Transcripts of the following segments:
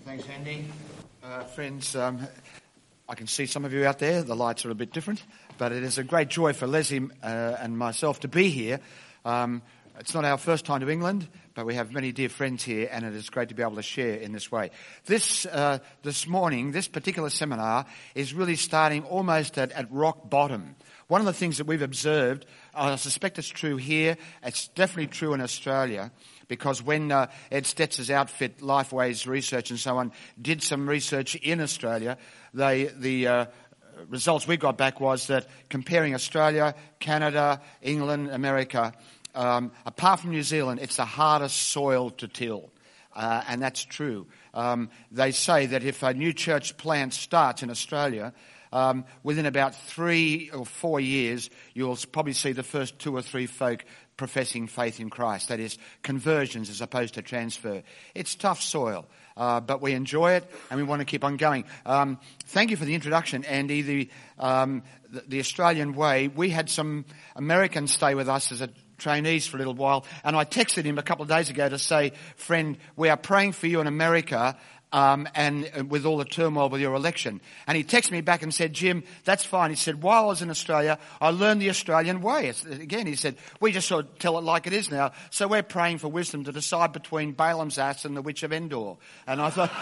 Thanks, Andy. Friends, I can see some of you out there. The lights are a bit different, but it is a great joy for Leslie and myself to be here. It's not our first time to England, but we have many dear friends here, and it is great to be able to share in this way. This morning, this particular seminar is really starting almost at rock bottom. One of the things that we've observed, I suspect it's true here, it's definitely true in Australia, because when Ed Stetz's outfit, Lifeways Research and so on, did some research in Australia, the results we got back was that comparing Australia, Canada, England, America, apart from New Zealand, it's the hardest soil to till. And that's true. They say that if a new church plant starts in Australia, within about 3 or 4 years, you'll probably see the first 2 or 3 folk professing faith in Christ. That is, conversions as opposed to transfer. It's tough soil, but we enjoy it and we want to keep on going. Thank you for the introduction, Andy. The Australian way, we had some Americans stay with us as a trainees for a little while, and I texted him a couple of days ago to say, friend, we are praying for you in America, and with all the turmoil with your election. And he texted me back and said, Jim, that's fine. He said, while I was in Australia, I learned the Australian way. Again, he said, we just sort of tell it like it is now. So we're praying for wisdom to decide between Balaam's ass and the witch of Endor. And I thought,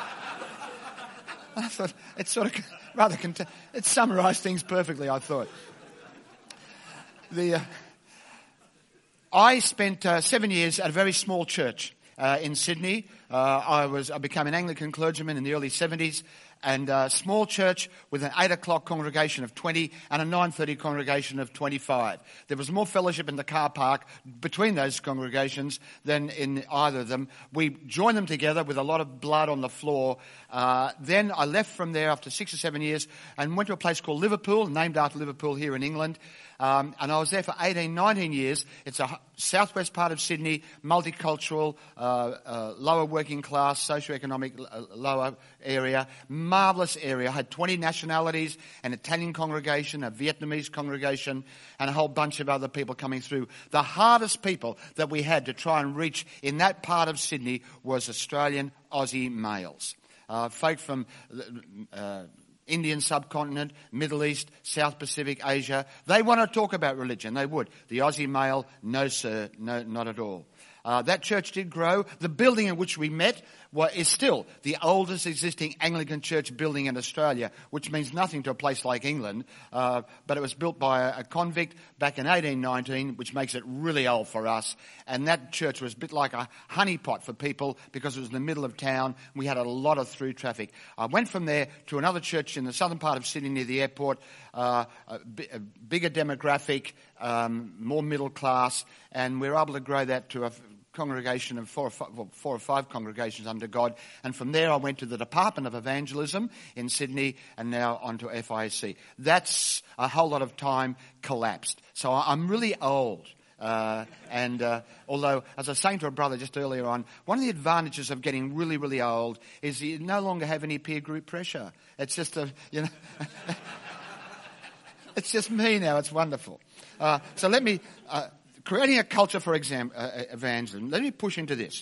it's sort of rather, it summarised things perfectly, I thought. I spent 7 years at a very small church in Sydney. I became an Anglican clergyman in the early 70s, and a small church with an 8 o'clock congregation of 20 and a 9:30 congregation of 25. There was more fellowship in the car park between those congregations than in either of them. We joined them together with a lot of blood on the floor. Then I left from there after 6 or 7 years and went to a place called Liverpool, named after Liverpool here in England. And I was there for 18, 19 years. It's a southwest part of Sydney, multicultural, lower working class, socioeconomic lower area, marvellous area. I had 20 nationalities, an Italian congregation, a Vietnamese congregation, and a whole bunch of other people coming through. The hardest people that we had to try and reach in that part of Sydney was Australian Aussie males. Folk from Indian subcontinent, Middle East, South Pacific, Asia. They want to talk about religion. They would. The Aussie male, no sir, no, not at all. That church did grow. The building in which we met is still the oldest existing Anglican church building in Australia, which means nothing to a place like England. But it was built by a convict back in 1819, which makes it really old for us. And that church was a bit like a honeypot for people because it was in the middle of town. We had a lot of through traffic. I went from there to another church in the southern part of Sydney near the airport, a bigger demographic, more middle class, and we were able to grow that to a congregation of 4 or 5 congregations under God. And from there I went to the Department of Evangelism in Sydney and now onto FIC. That's a whole lot of time collapsed. So I'm really old. Although, as I was saying to a brother just earlier on, one of the advantages of getting really, really old is you no longer have any peer group pressure. It's just it's just me now. It's wonderful. So let me... creating a culture for evangelism. Let me push into this.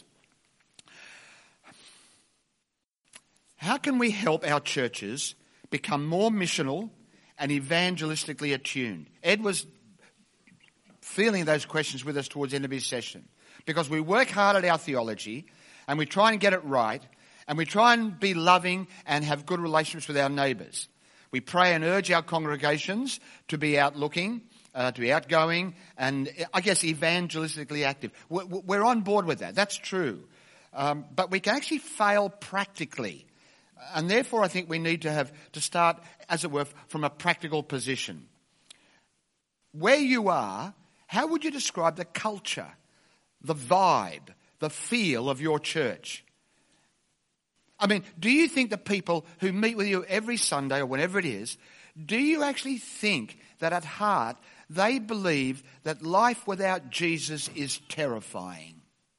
How can we help our churches become more missional and evangelistically attuned? Ed was feeling those questions with us towards the end of his session, because we work hard at our theology and we try and get it right, and we try and be loving and have good relationships with our neighbours. We pray and urge our congregations to be outlooking, to be outgoing, and I guess evangelistically active. We're on board with that. That's true. But we can actually fail practically. And therefore I think we need to start, as it were, from a practical position. Where you are, how would you describe the culture, the vibe, the feel of your church? I mean, do you think the people who meet with you every Sunday or whenever it is, do you actually think that at heart they believe that life without Jesus is terrifying?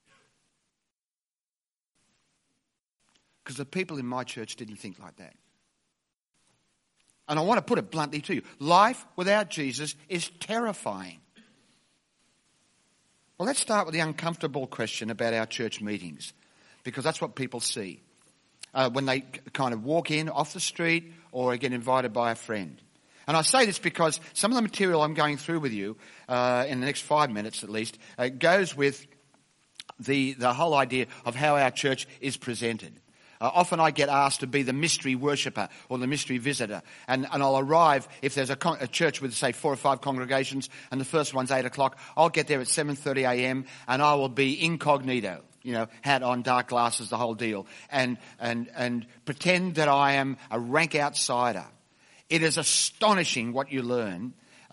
Because the people in my church didn't think like that. And I want to put it bluntly to you. Life without Jesus is terrifying. Well, let's start with the uncomfortable question about our church meetings, because that's what people see. when they kind of walk in off the street or get invited by a friend. And I say this because some of the material I'm going through with you in the next 5 minutes at least goes with the whole idea of how our church is presented. Often I get asked to be the mystery worshipper or the mystery visitor. And I'll arrive, if there's a church with, say, 4 or 5 congregations, and the first one's 8 o'clock, I'll get there at 7:30 a.m. and I will be incognito, hat on, dark glasses, the whole deal, and pretend that I am a rank outsider. It is astonishing what you learn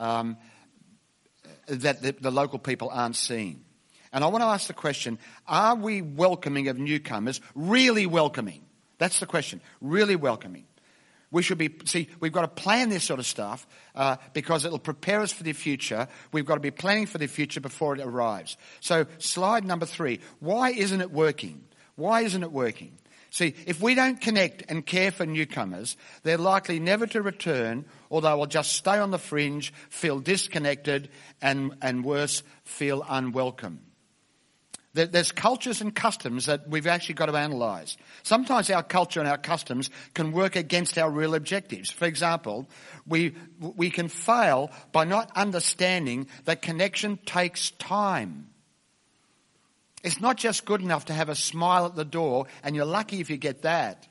that the local people aren't seeing. And I want to ask the question, are we welcoming of newcomers? Really welcoming? That's the question. Really welcoming. We've got to plan this sort of stuff because it'll prepare us for the future. We've got to be planning for the future before it arrives. So slide number 3. Why isn't it working? Why isn't it working? See, if we don't connect and care for newcomers, they're likely never to return, or they will just stay on the fringe, feel disconnected, and worse, feel unwelcome. There's cultures and customs that we've actually got to analyse. Sometimes our culture and our customs can work against our real objectives. For example, we can fail by not understanding that connection takes time. It's not just good enough to have a smile at the door, and you're lucky if you get that.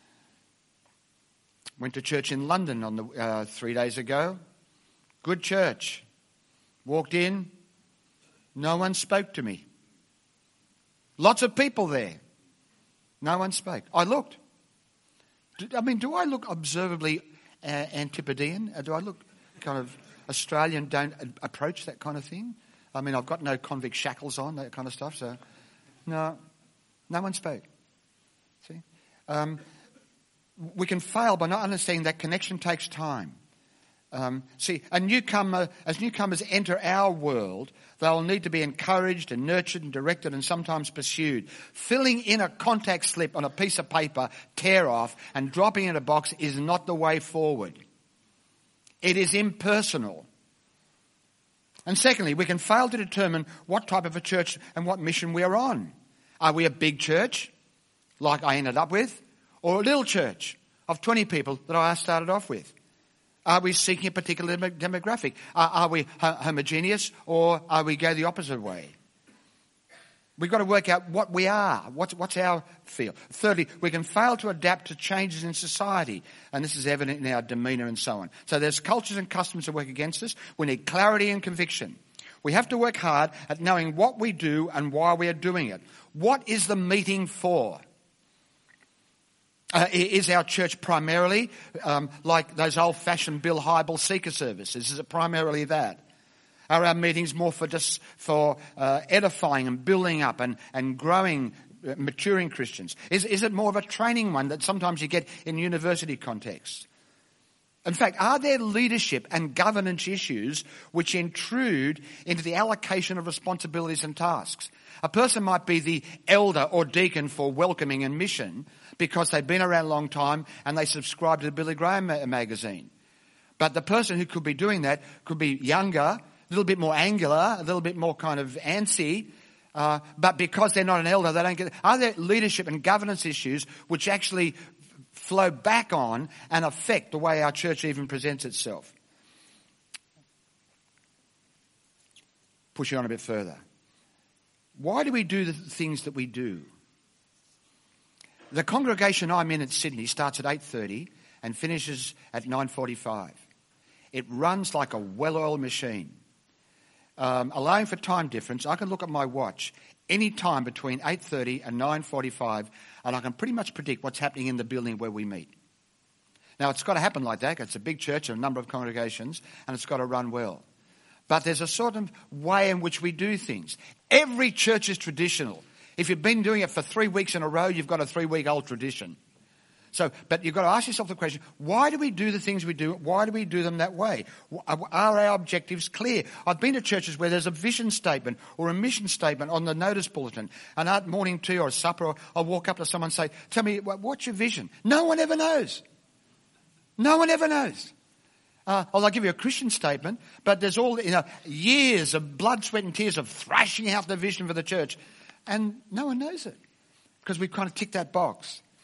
Went to church in London on 3 days ago. Good church. Walked in. No one spoke to me. Lots of people there. No one spoke. I looked. Do I look observably Antipodean? Do I look kind of Australian, don't approach that kind of thing? I've got no convict shackles on, that kind of stuff, so no one spoke. See? We can fail by not understanding that connection takes time. As newcomers enter our world, they'll need to be encouraged and nurtured and directed and sometimes pursued. Filling in a contact slip on a piece of paper, tear off, and dropping in a box is not the way forward. It is impersonal. And secondly, we can fail to determine what type of a church and what mission we are on. Are we a big church, like I ended up with, or a little church of 20 people that I started off with? Are we seeking a particular demographic? Are we homogeneous, or are we go the opposite way? We've got to work out what we are. What's our feel? Thirdly, we can fail to adapt to changes in society. And this is evident in our demeanour and so on. So there's cultures and customs that work against us. We need clarity and conviction. We have to work hard at knowing what we do and why we are doing it. What is the meeting for? Is our church primarily like those old-fashioned Bill Hybel seeker services? Is it primarily that? Are our meetings more for edifying and building up and growing, maturing Christians? Is it more of a training one that sometimes you get in university contexts? In fact, are there leadership and governance issues which intrude into the allocation of responsibilities and tasks? A person might be the elder or deacon for welcoming and mission because they've been around a long time and they subscribe to the Billy Graham magazine. But the person who could be doing that could be younger, a little bit more angular, a little bit more kind of antsy, but because they're not an elder, they don't get it. Are there leadership and governance issues which actually flow back on and affect the way our church even presents itself? Pushing on a bit further. Why do we do the things that we do? The congregation I'm in Sydney starts at 8:30 and finishes at 9:45. It runs like a well-oiled machine. Allowing for time difference, I can look at my watch any time between 8:30 and 9:45 and I can pretty much predict what's happening in the building where we meet. Now, it's got to happen like that. It's a big church, a number of congregations, and it's got to run well. But there's a sort of way in which we do things. Every church is traditional. If you've been doing it for 3 weeks in a row, you've got a 3-week-old tradition. But you've got to ask yourself the question, why do we do the things we do? Why do we do them that way? Are our objectives clear? I've been to churches where there's a vision statement or a mission statement on the notice bulletin. And at morning tea or supper, I'll walk up to someone and say, tell me, what's your vision? No one ever knows. No one ever knows. I'll give you a Christian statement, but there's all years of blood, sweat and tears of thrashing out the vision for the church. And no one knows it because we've kind of ticked that box.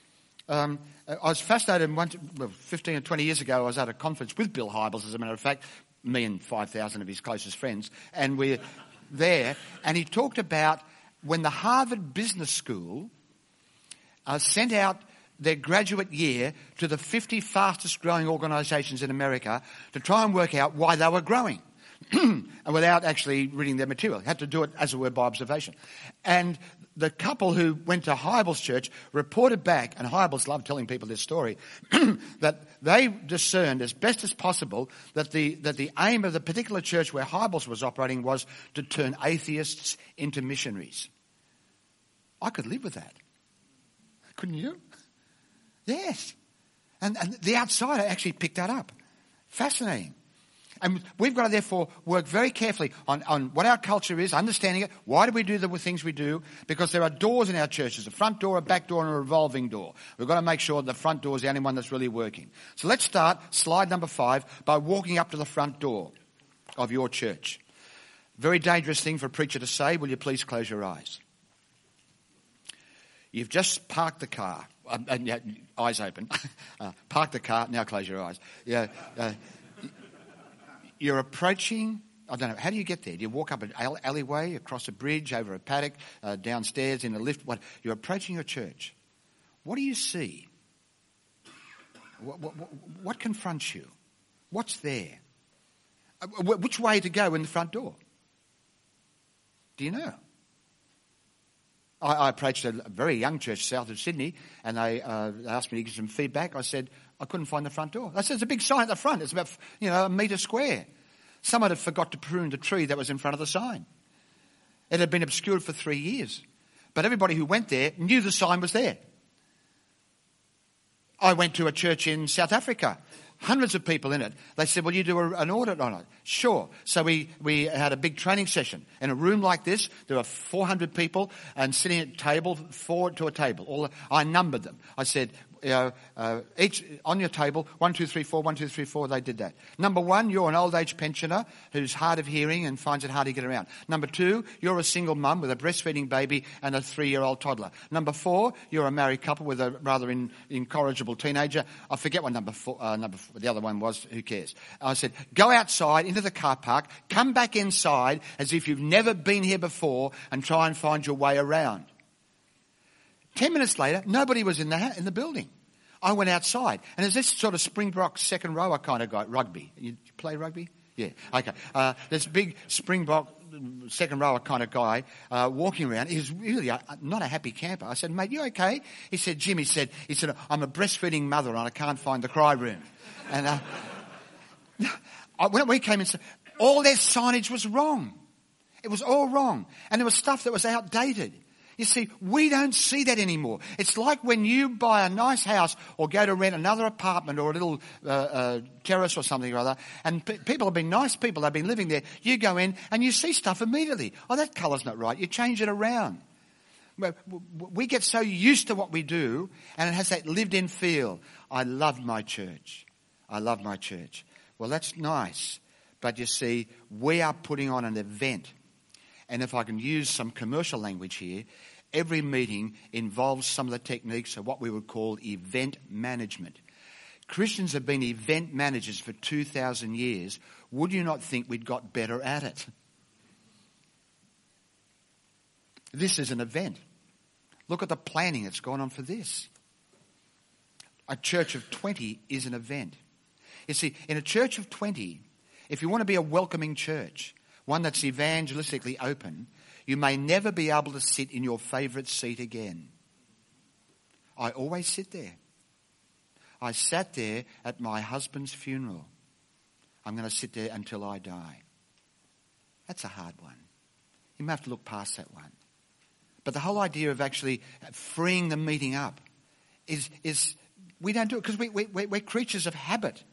I was fascinated. 15 or 20 years ago, I was at a conference with Bill Hybels, as a matter of fact, me and 5,000 of his closest friends, and we're there, and he talked about when the Harvard Business School sent out their graduate year to the 50 fastest growing organisations in America to try and work out why they were growing. And without actually reading their material. Had to do it, as it were, by observation. And the couple who went to Hybels Church reported back, and Hybels loved telling people this story, that they discerned as best as possible that the aim of the particular church where Hybels was operating was to turn atheists into missionaries. I could live with that. Couldn't you? Yes. And the outsider actually picked that up. Fascinating. And we've got to therefore work very carefully on what our culture is, understanding it. Why do we do the things we do? Because there are doors in our churches, a front door, a back door, and a revolving door. We've got to make sure the front door is the only one that's really working. So let's start, slide number 5, by walking up to the front door of your church. Very dangerous thing for a preacher to say. Will you please close your eyes? You've just parked the car. Eyes open. Park the car. Now close your eyes. Yeah. You're approaching, I don't know, how do you get there? Do you walk up an alleyway, across a bridge, over a paddock, downstairs in a lift? You're approaching your church. What do you see? What confronts you? What's there? Which way to go in the front door? Do you know? I approached a very young church south of Sydney, and they asked me to give some feedback. I said, I couldn't find the front door. I said, there's a big sign at the front. It's about, a metre square. Someone had forgot to prune the tree that was in front of the sign. It had been obscured for 3 years. But everybody who went there knew the sign was there. I went to a church in South Africa. Hundreds of people in it. They said, well, you do an audit on it. Sure. So we had a big training session. In a room like this, there were 400 people and sitting at a table, forward to a table. I numbered them. I said, each on your table, 1, 2, 3, 4, 1, 2, 3, 4, they did that. Number 1, you're an old age pensioner who's hard of hearing and finds it hard to get around. Number 2, you're a single mum with a breastfeeding baby and a 3-year-old toddler. Number 4, you're a married couple with a rather incorrigible teenager. I forget what number 4, the other one was, who cares? I said, go outside into the car park, come back inside as if you've never been here before and try and find your way around. 10 minutes later, nobody was in the building. I went outside, and there's this sort of Springbok second rower kind of guy, rugby. You play rugby? Yeah, okay. This big Springbok second rower kind of guy walking around. He was really not a happy camper. I said, mate, you okay? He said, Jim, he said, I'm a breastfeeding mother and I can't find the cry room. And when we came in, all their signage was wrong. It was all wrong. And there was stuff that was outdated. You see, we don't see that anymore. It's like when you buy a nice house or go to rent another apartment or a little terrace or something or other, and people have been nice people, they've been living there. You go in and you see stuff immediately. Oh, that colour's not right. You change it around. We get so used to what we do, and it has that lived-in feel. I love my church. I love my church. Well, that's nice. But you see, we are putting on an event. And if I can use some commercial language here, every meeting involves some of the techniques of what we would call event management. Christians have been event managers for 2,000 years. Would you not think we'd got better at it? This is an event. Look at the planning that's gone on for this. A church of 20 is an event. You see, in a church of 20, if you want to be a welcoming church, one that's evangelistically open, you may never be able to sit in your favourite seat again. I always sit there. I sat there at my husband's funeral. I'm going to sit there until I die. That's a hard one. You may have to look past that one. But the whole idea of actually freeing the meeting up is we don't do it because we're creatures of habit.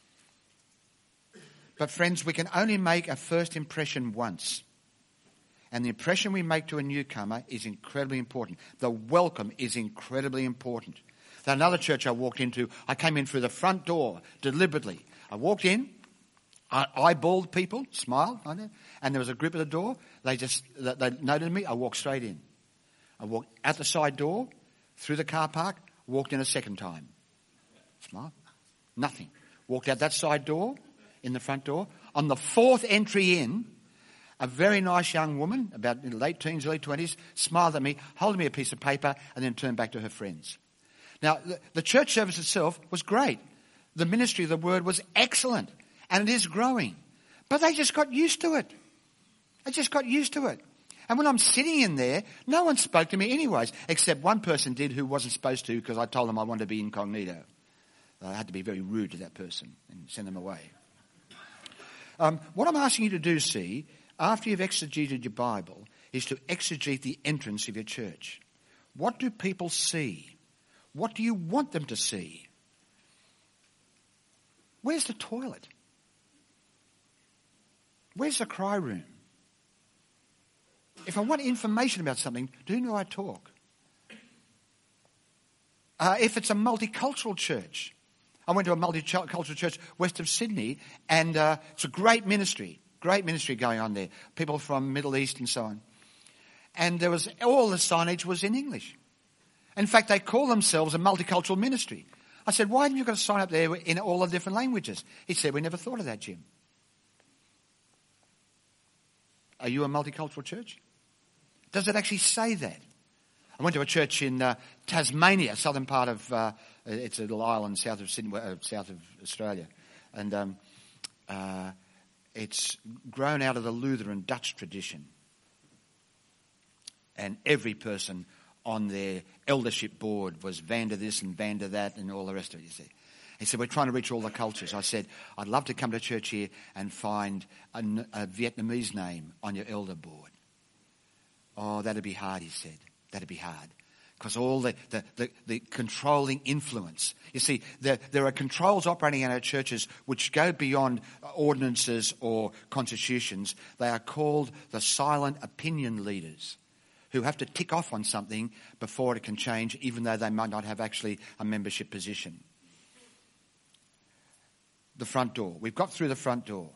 But friends, we can only make a first impression once. And the impression we make to a newcomer is incredibly important. The welcome is incredibly important. There's another church I walked into, I came in through the front door deliberately. I walked in, I eyeballed people, smiled, and there was a group at the door. They noted me, I walked straight in. I walked out the side door, through the car park, Walked in a second time. Smart. Nothing. Walked out that side door, in the front door. On the fourth entry in, a very nice young woman, about in late teens, early 20s, smiled at me, holding me a piece of paper, and then turned back to her friends. Now, the church service itself was great. The ministry of the word was excellent, and it is growing. But they just got used to it. They just got used to it. And when I'm sitting in there, no one spoke to me anyways, except one person did who wasn't supposed to because I told them I wanted to be incognito. I had to be very rude to that person and send them away. What I'm asking you to do, see, after you've exegeted your Bible, is to exegete the entrance of your church. What do people see? What do you want them to see? Where's the toilet? Where's the cry room? If I want information about something, to whom do I talk? If it's a multicultural church, I went to a multicultural church west of Sydney, and it's a great ministry going on there. People from Middle East and so on. And there was all the signage was in English. In fact, they call themselves a multicultural ministry. I said, why haven't you got a sign up there in all the different languages? He said, we never thought of that, Jim. Are you a multicultural church? Does it actually say that? I went to a church in Tasmania, southern part of, it's a little island south of Sydney, south of Australia. And it's grown out of the Lutheran Dutch tradition. And every person on their eldership board was Vander this and Vander that and all the rest of it, you see. He said, we're trying to reach all the cultures. I said, I'd love to come to church here and find a Vietnamese name on your elder board. Oh, that'd be hard, he said. That'd be hard. Because all the controlling influence. You see, there are controls operating in our churches which go beyond ordinances or constitutions. They are called the silent opinion leaders, who have to tick off on something before it can change, even though they might not have actually a membership position. The front door. We've got through the front door.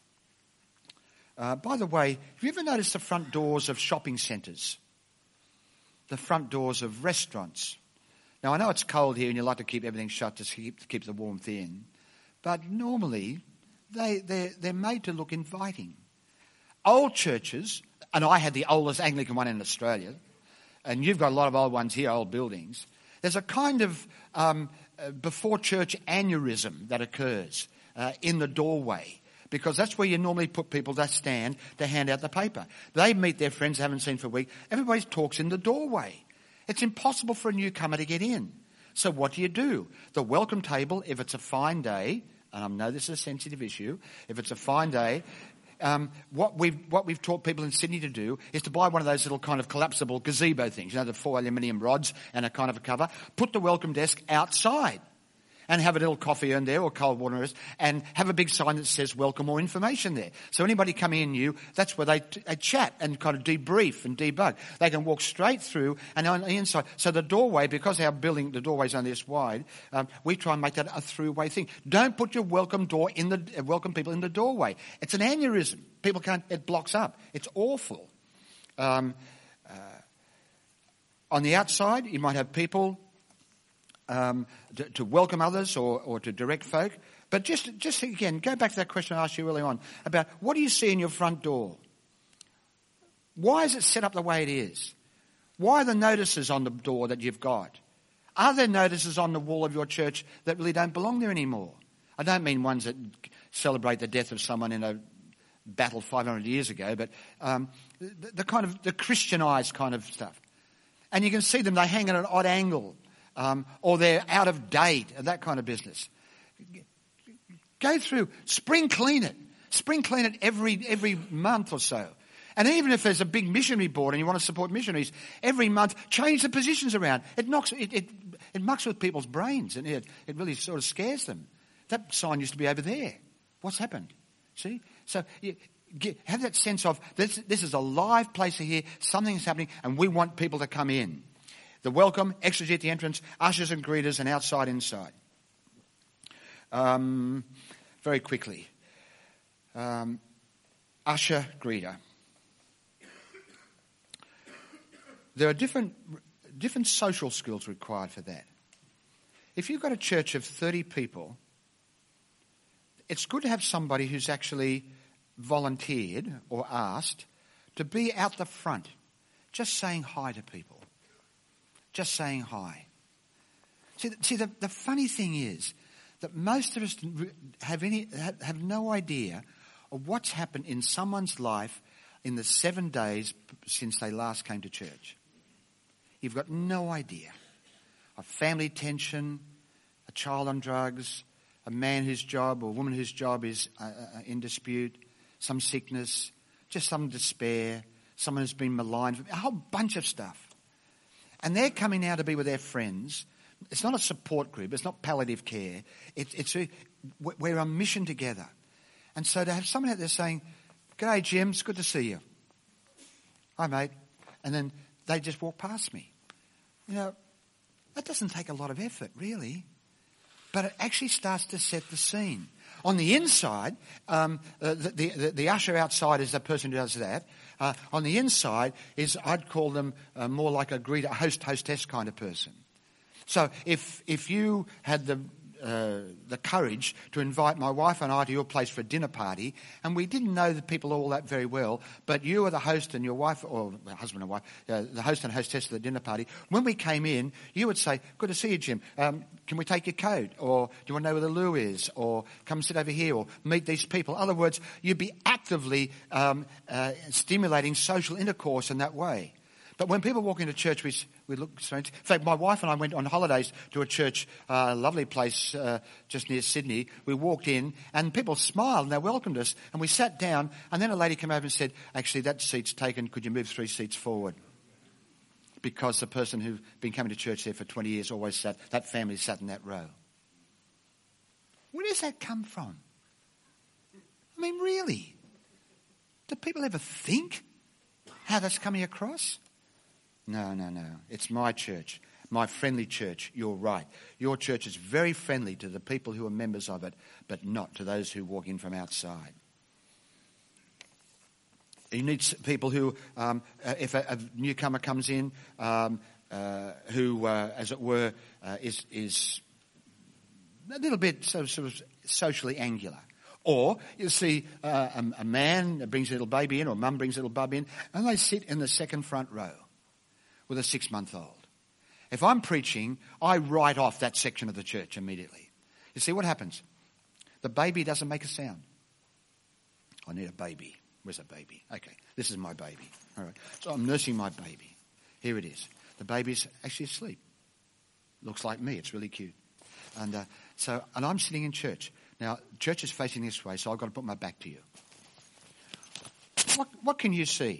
By the way, have you ever noticed the front doors of shopping centres? The front doors of restaurants? Now, I know it's cold here and you like to keep everything shut to keep the warmth in, but normally they're made to look inviting. Old churches, and I had the oldest Anglican one in Australia, and you've got a lot of old ones here, old buildings. There's a kind of before church aneurysm that occurs in the doorway, because that's where you normally put people that stand to hand out the paper. They meet their friends they haven't seen for a week. Everybody talks in the doorway. It's impossible for a newcomer to get in. So what do? The welcome table, if it's a fine day, and I know this is a sensitive issue, if it's a fine day, what we've taught people in Sydney to do is to buy one of those little kind of collapsible gazebo things, the 4 aluminium rods and a kind of a cover, put the welcome desk outside and have a little coffee in there or cold water and have a big sign that says welcome or information there. So anybody coming in new, that's where they chat and kind of debrief and debug. They can walk straight through and on the inside. So the doorway, because our building, the doorway's only this wide, we try and make that a through-way thing. Don't put your welcome people in the doorway. It's an aneurysm. People can't, it blocks up. It's awful. On the outside, you might have people to welcome others or to direct folk. But just again, go back to that question I asked you earlier on about what do you see in your front door? Why is it set up the way it is? Why are the notices on the door that you've got? Are there notices on the wall of your church that really don't belong there anymore? I don't mean ones that celebrate the death of someone in a battle 500 years ago, but the kind of the Christianized kind of stuff. And you can see them, they hang at an odd angle. Or they're out of date and that kind of business. Go through, spring clean it. Spring clean it every month or so. And even if there's a big missionary board and you want to support missionaries, every month change the positions around. It mucks with people's brains and it really sort of scares them. That sign used to be over there. What's happened? See? So have that sense of this is a live place here, something's happening and we want people to come in. The welcome, exegete the entrance, ushers and greeters, and outside, inside. Very quickly. Usher, greeter. There are different social skills required for that. if you've got a church of 30 people, it's good to have somebody who's actually volunteered or asked to be out the front, just saying hi to people. Just saying hi. See, the funny thing is that most of us have no idea of what's happened in someone's life in the 7 days since they last came to church. You've got no idea. A family tension, a child on drugs, a man whose job or a woman whose job is in dispute, some sickness, just some despair, someone who's been maligned, a whole bunch of stuff. And they're coming now to be with their friends. It's not a support group. It's not palliative care. We're on mission together. And so to have someone out there saying, "G'day, Jim, it's good to see you." "Hi, mate." And then they just walk past me. That doesn't take a lot of effort, really. But it actually starts to set the scene. On the inside, the usher outside is the person who does that. On the inside is, I'd call them more like a greeter, a hostess kind of person. So if you had the courage to invite my wife and I to your place for a dinner party, and we didn't know the people all that very well, but you were the host and your wife, or husband and wife, the host and hostess of the dinner party, when we came in, you would say, "Good to see you, Jim. Can we take your coat? Or do you want to know where the loo is? Or come sit over here, or meet these people." In other words, you'd be actively stimulating social intercourse in that way. But when people walk into church, we look strange. In fact, my wife and I went on holidays to a church, a lovely place just near Sydney. We walked in and people smiled and they welcomed us. And we sat down and then a lady came over and said, "Actually, that seat's taken. Could you move 3 seats forward?" Because the person who'd been coming to church there for 20 years always sat, that family sat in that row. Where does that come from? I mean, really? Do people ever think how that's coming across? No. It's my church, my friendly church. You're right. Your church is very friendly to the people who are members of it, but not to those who walk in from outside. You need people who, if a newcomer comes in, who, as it were, is a little bit sort of socially angular. Or you see a man brings a little baby in, or mum brings a little bub in, and they sit in the second front row with a 6-month-old. If I'm preaching, I write off that section of the church immediately. You see what happens? The baby doesn't make a sound. I need a baby. Where's a baby? Okay, this is my baby. All right. So I'm nursing my baby. Here it is. The baby's actually asleep. Looks like me. It's really cute. And I'm sitting in church. Now, church is facing this way, so I've got to put my back to you. What can you see?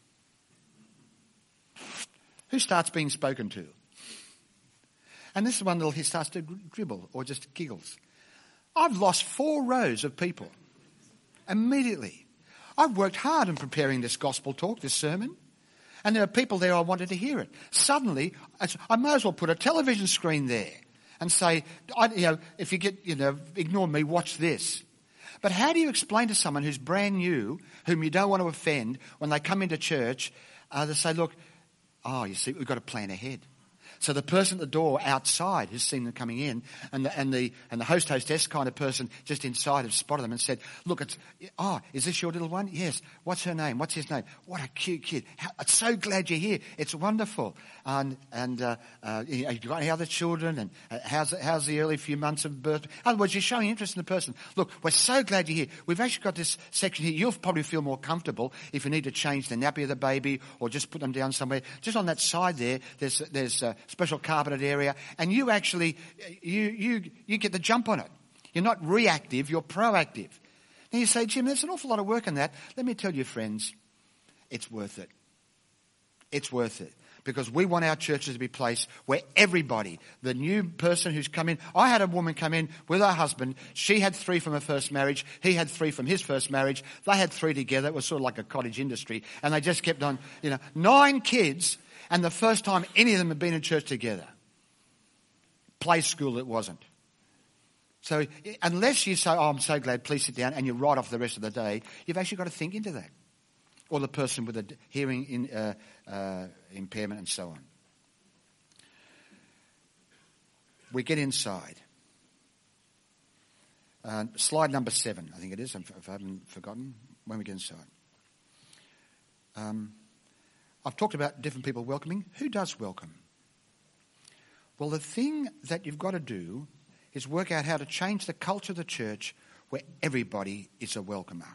Who starts being spoken to? And this is one he starts to dribble or just giggles. I've lost 4 rows of people immediately. I've worked hard in preparing this gospel talk, this sermon. And there are people there I wanted to hear it. Suddenly, I may as well put a television screen there and say, if you get, ignore me, watch this. But how do you explain to someone who's brand new, whom you don't want to offend, when they come into church, they say, "Look, you see, we've got to plan ahead." So the person at the door outside who's seen them coming in, and the hostess kind of person just inside have spotted them and said, "Look, is this your little one?" "Yes." "What's her name? What's his name?" "What a cute kid. I'm so glad you're here. It's wonderful." And you got any other children? And how's the early few months of birth? In other words, you're showing interest in the person. "Look, we're so glad you're here. We've actually got this section here. You'll probably feel more comfortable if you need to change the nappy of the baby or just put them down somewhere. Just on that side there, there's special carpeted area, and you actually you get the jump on it. You're not reactive, you're proactive." Now you say, "Jim, there's an awful lot of work in that." Let me tell you, friends, it's worth it. It's worth it. Because we want our churches to be a place where everybody, the new person who's come in, I had a woman come in with her husband. She had 3 from her first marriage. He had 3 from his first marriage. They had 3 together. It was sort of like a cottage industry. And they just kept on, 9 kids. And the first time any of them had been in church together. Play school it wasn't. So unless you say, "Oh, I'm so glad, please sit down," and you write off the rest of the day, you've actually got to think into that. Or the person with a hearing impairment and so on. we get inside. Slide number 7, I think it is, if I haven't forgotten, when we get inside. I've talked about different people welcoming. Who does welcome? Well, the thing that you've got to do is work out how to change the culture of the church where everybody is a welcomer.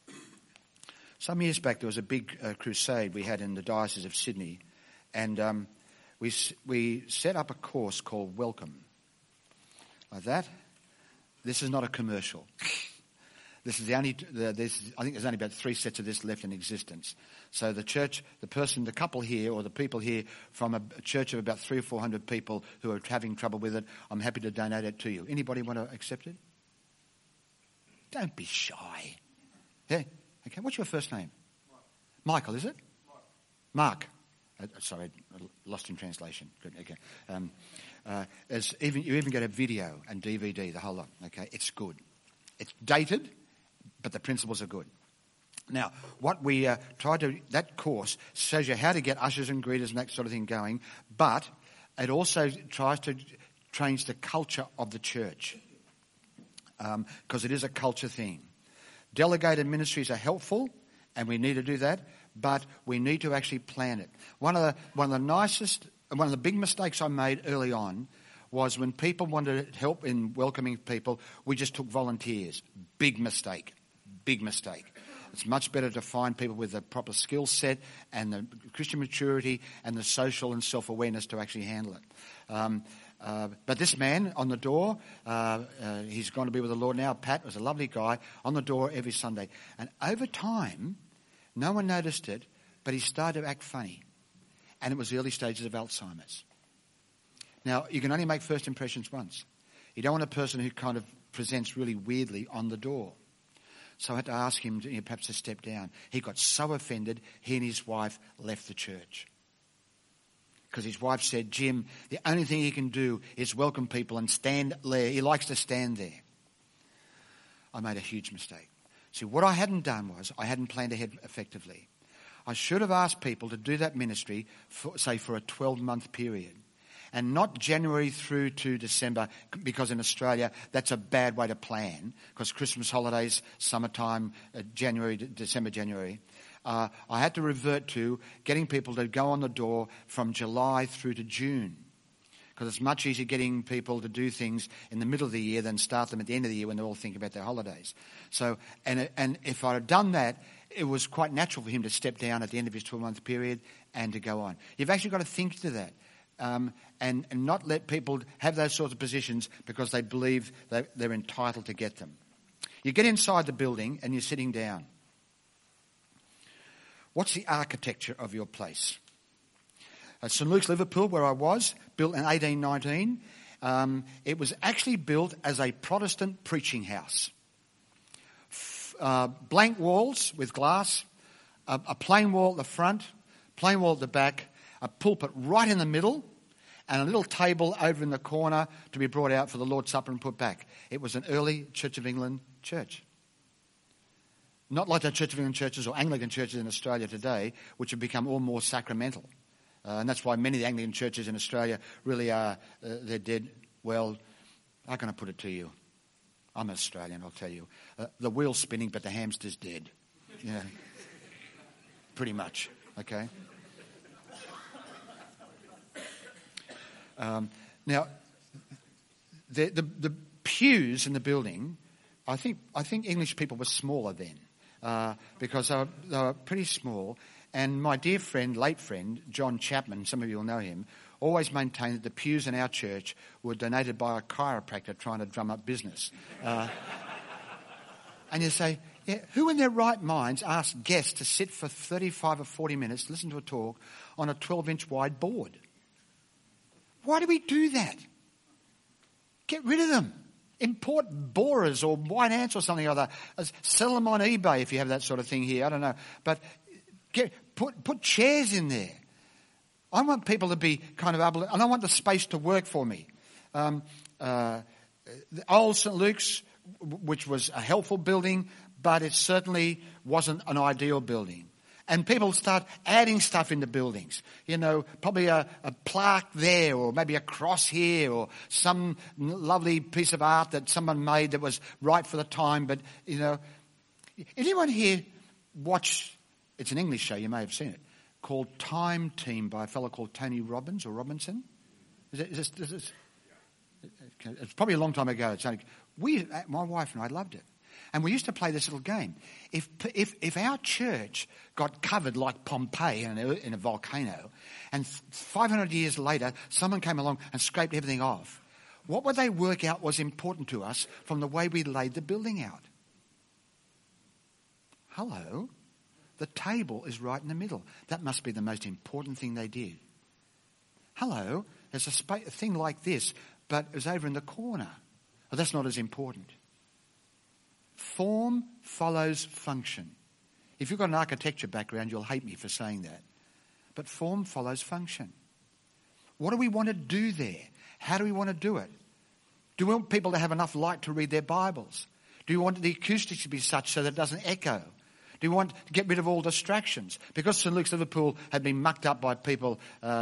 Some years back, there was a big crusade we had in the Diocese of Sydney, and we set up a course called Welcome. Like that. This is not a commercial. This is I think there's only about 3 sets of this left in existence. So the church, the couple here, or the people here from a church of about 300 or 400 people who are having trouble with it, I'm happy to donate it to you. Anybody want to accept it? Don't be shy. Yeah. Okay. What's your first name? Michael, is it? Mark. Sorry, lost in translation. Good. Okay. You even get a video and DVD, the whole lot. Okay. It's good. It's dated, but the principles are good. Now, what we that course shows you how to get ushers and greeters and that sort of thing going, but it also tries to change the culture of the church, because it is a culture thing. Delegated ministries are helpful, and we need to do that, but we need to actually plan it. One of the big mistakes I made early on was when people wanted help in welcoming people, we just took volunteers. Big mistake. Big mistake. It's much better to find people with the proper skill set and the Christian maturity and the social and self-awareness to actually handle it. But this man on the door, he's gone to be with the Lord now. Pat was a lovely guy on the door every Sunday. And over time, no one noticed it, but he started to act funny. And it was the early stages of Alzheimer's. Now, you can only make first impressions once. You don't want a person who kind of presents really weirdly on the door. So I had to ask him perhaps to step down. He got so offended, he and his wife left the church. Because his wife said, Jim, the only thing he can do is welcome people and stand there. He likes to stand there. I made a huge mistake. See, what I hadn't done was I hadn't planned ahead effectively. I should have asked people to do that ministry, for a 12-month period. And not January through to December, because in Australia, that's a bad way to plan, because Christmas holidays, summertime, December, January. I had to revert to getting people to go on the door from July through to June, because it's much easier getting people to do things in the middle of the year than start them at the end of the year when they're all thinking about their holidays. So, and if I had done that, it was quite natural for him to step down at the end of his 12-month period and to go on. You've actually got to think to that. And not let people have those sorts of positions because they believe they're entitled to get them. You get inside the building and you're sitting down. What's the architecture of your place? St Luke's, Liverpool, where I was, built in 1819. It was actually built as a Protestant preaching house. Blank walls with glass, a plain wall at the front, plain wall at the back, a pulpit right in the middle, and a little table over in the corner to be brought out for the Lord's Supper and put back. It was an early Church of England church. Not like the Church of England churches or Anglican churches in Australia today, which have become all more sacramental. And that's why many of the Anglican churches in Australia really are, they're dead. Well, how can I put it to you? I'm an Australian, I'll tell you. The wheel's spinning, but the hamster's dead. Yeah, pretty much, okay? Now, the pews in the building, I think English people were smaller then, because they were pretty small. And my dear friend, late friend, John Chapman, some of you will know him, always maintained that the pews in our church were donated by a chiropractor trying to drum up business. And you say, yeah, who in their right minds asks guests to sit for 35 or 40 minutes, listen to a talk, on a 12-inch wide board? Why do we do that? Get rid of them. Import borers or white ants or something like that. Sell them on eBay if you have that sort of thing here. I don't know. But put chairs in there. I want people to be kind of able to, and I want the space to work for me. The old St Luke's, which was a helpful building, but it certainly wasn't an ideal building. And people start adding stuff in the buildings. Probably a plaque there, or maybe a cross here, or some lovely piece of art that someone made that was right for the time. But, anyone here watch, it's an English show, you may have seen it, called Time Team by a fellow called Tony Robbins or Robinson? Is this? It's probably a long time ago. My wife and I loved it. And we used to play this little game. If our church got covered like Pompeii in a volcano, and 500 years later someone came along and scraped everything off, what would they work out was important to us from the way we laid the building out? Hello? The table is right in the middle. That must be the most important thing they did. Hello? There's a thing like this, but it was over in the corner. Well, that's not as important. Form follows function. If you've got an architecture background, you'll hate me for saying that. But form follows function. What do we want to do there? How do we want to do it? Do we want people to have enough light to read their Bibles? Do you want the acoustics to be such so that it doesn't echo? Do you want to get rid of all distractions? Because St Luke's Liverpool had been mucked up by people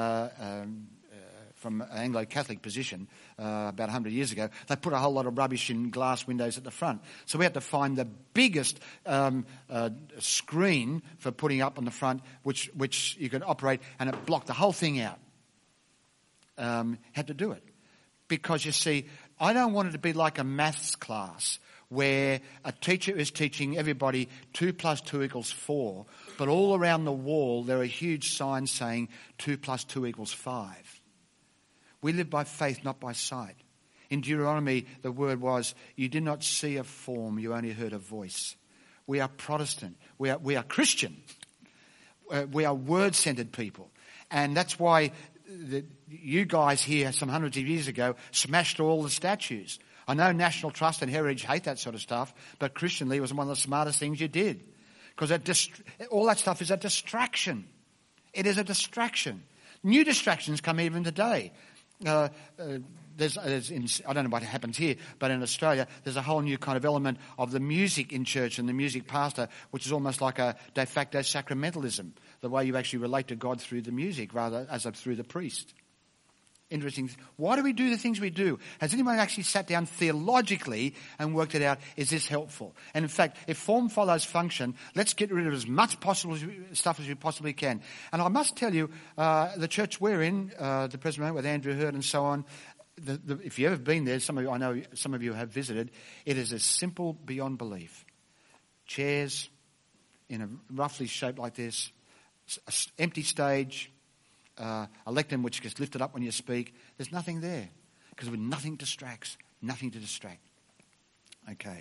from an Anglo-Catholic position about 100 years ago, they put a whole lot of rubbish in glass windows at the front. So we had to find the biggest screen for putting up on the front, which you could operate, and it blocked the whole thing out. Had to do it. Because, you see, I don't want it to be like a maths class where a teacher is teaching everybody 2 + 2 = 4, but all around the wall there are huge signs saying 2 + 2 = 5. We live by faith, not by sight. In Deuteronomy, the word was, you did not see a form, you only heard a voice. We are Protestant. We are Christian. We are word-centered people. And that's why you guys here some hundreds of years ago smashed all the statues. I know National Trust and Heritage hate that sort of stuff, but Christianly was one of the smartest things you did. Because all that stuff is a distraction. It is a distraction. New distractions come even today. I don't know what happens here, but in Australia, there's a whole new kind of element of the music in church and the music pastor, which is almost like a de facto sacramentalism, the way you actually relate to God through the music rather as through the priest. Interesting. Why do we do the things we do? Has anyone actually sat down theologically and worked it out? Is this helpful? And in fact, if form follows function, let's get rid of as much possible stuff as we possibly can. And I must tell you, the church we're in, the Presbyterian with Andrew Hurd and so on, if you've ever been there, I know some of you have visited, it is as simple beyond belief. Chairs in a roughly shaped like this, empty stage, a lectern which gets lifted up when you speak. There's nothing there because nothing distracts. Nothing to distract. Okay.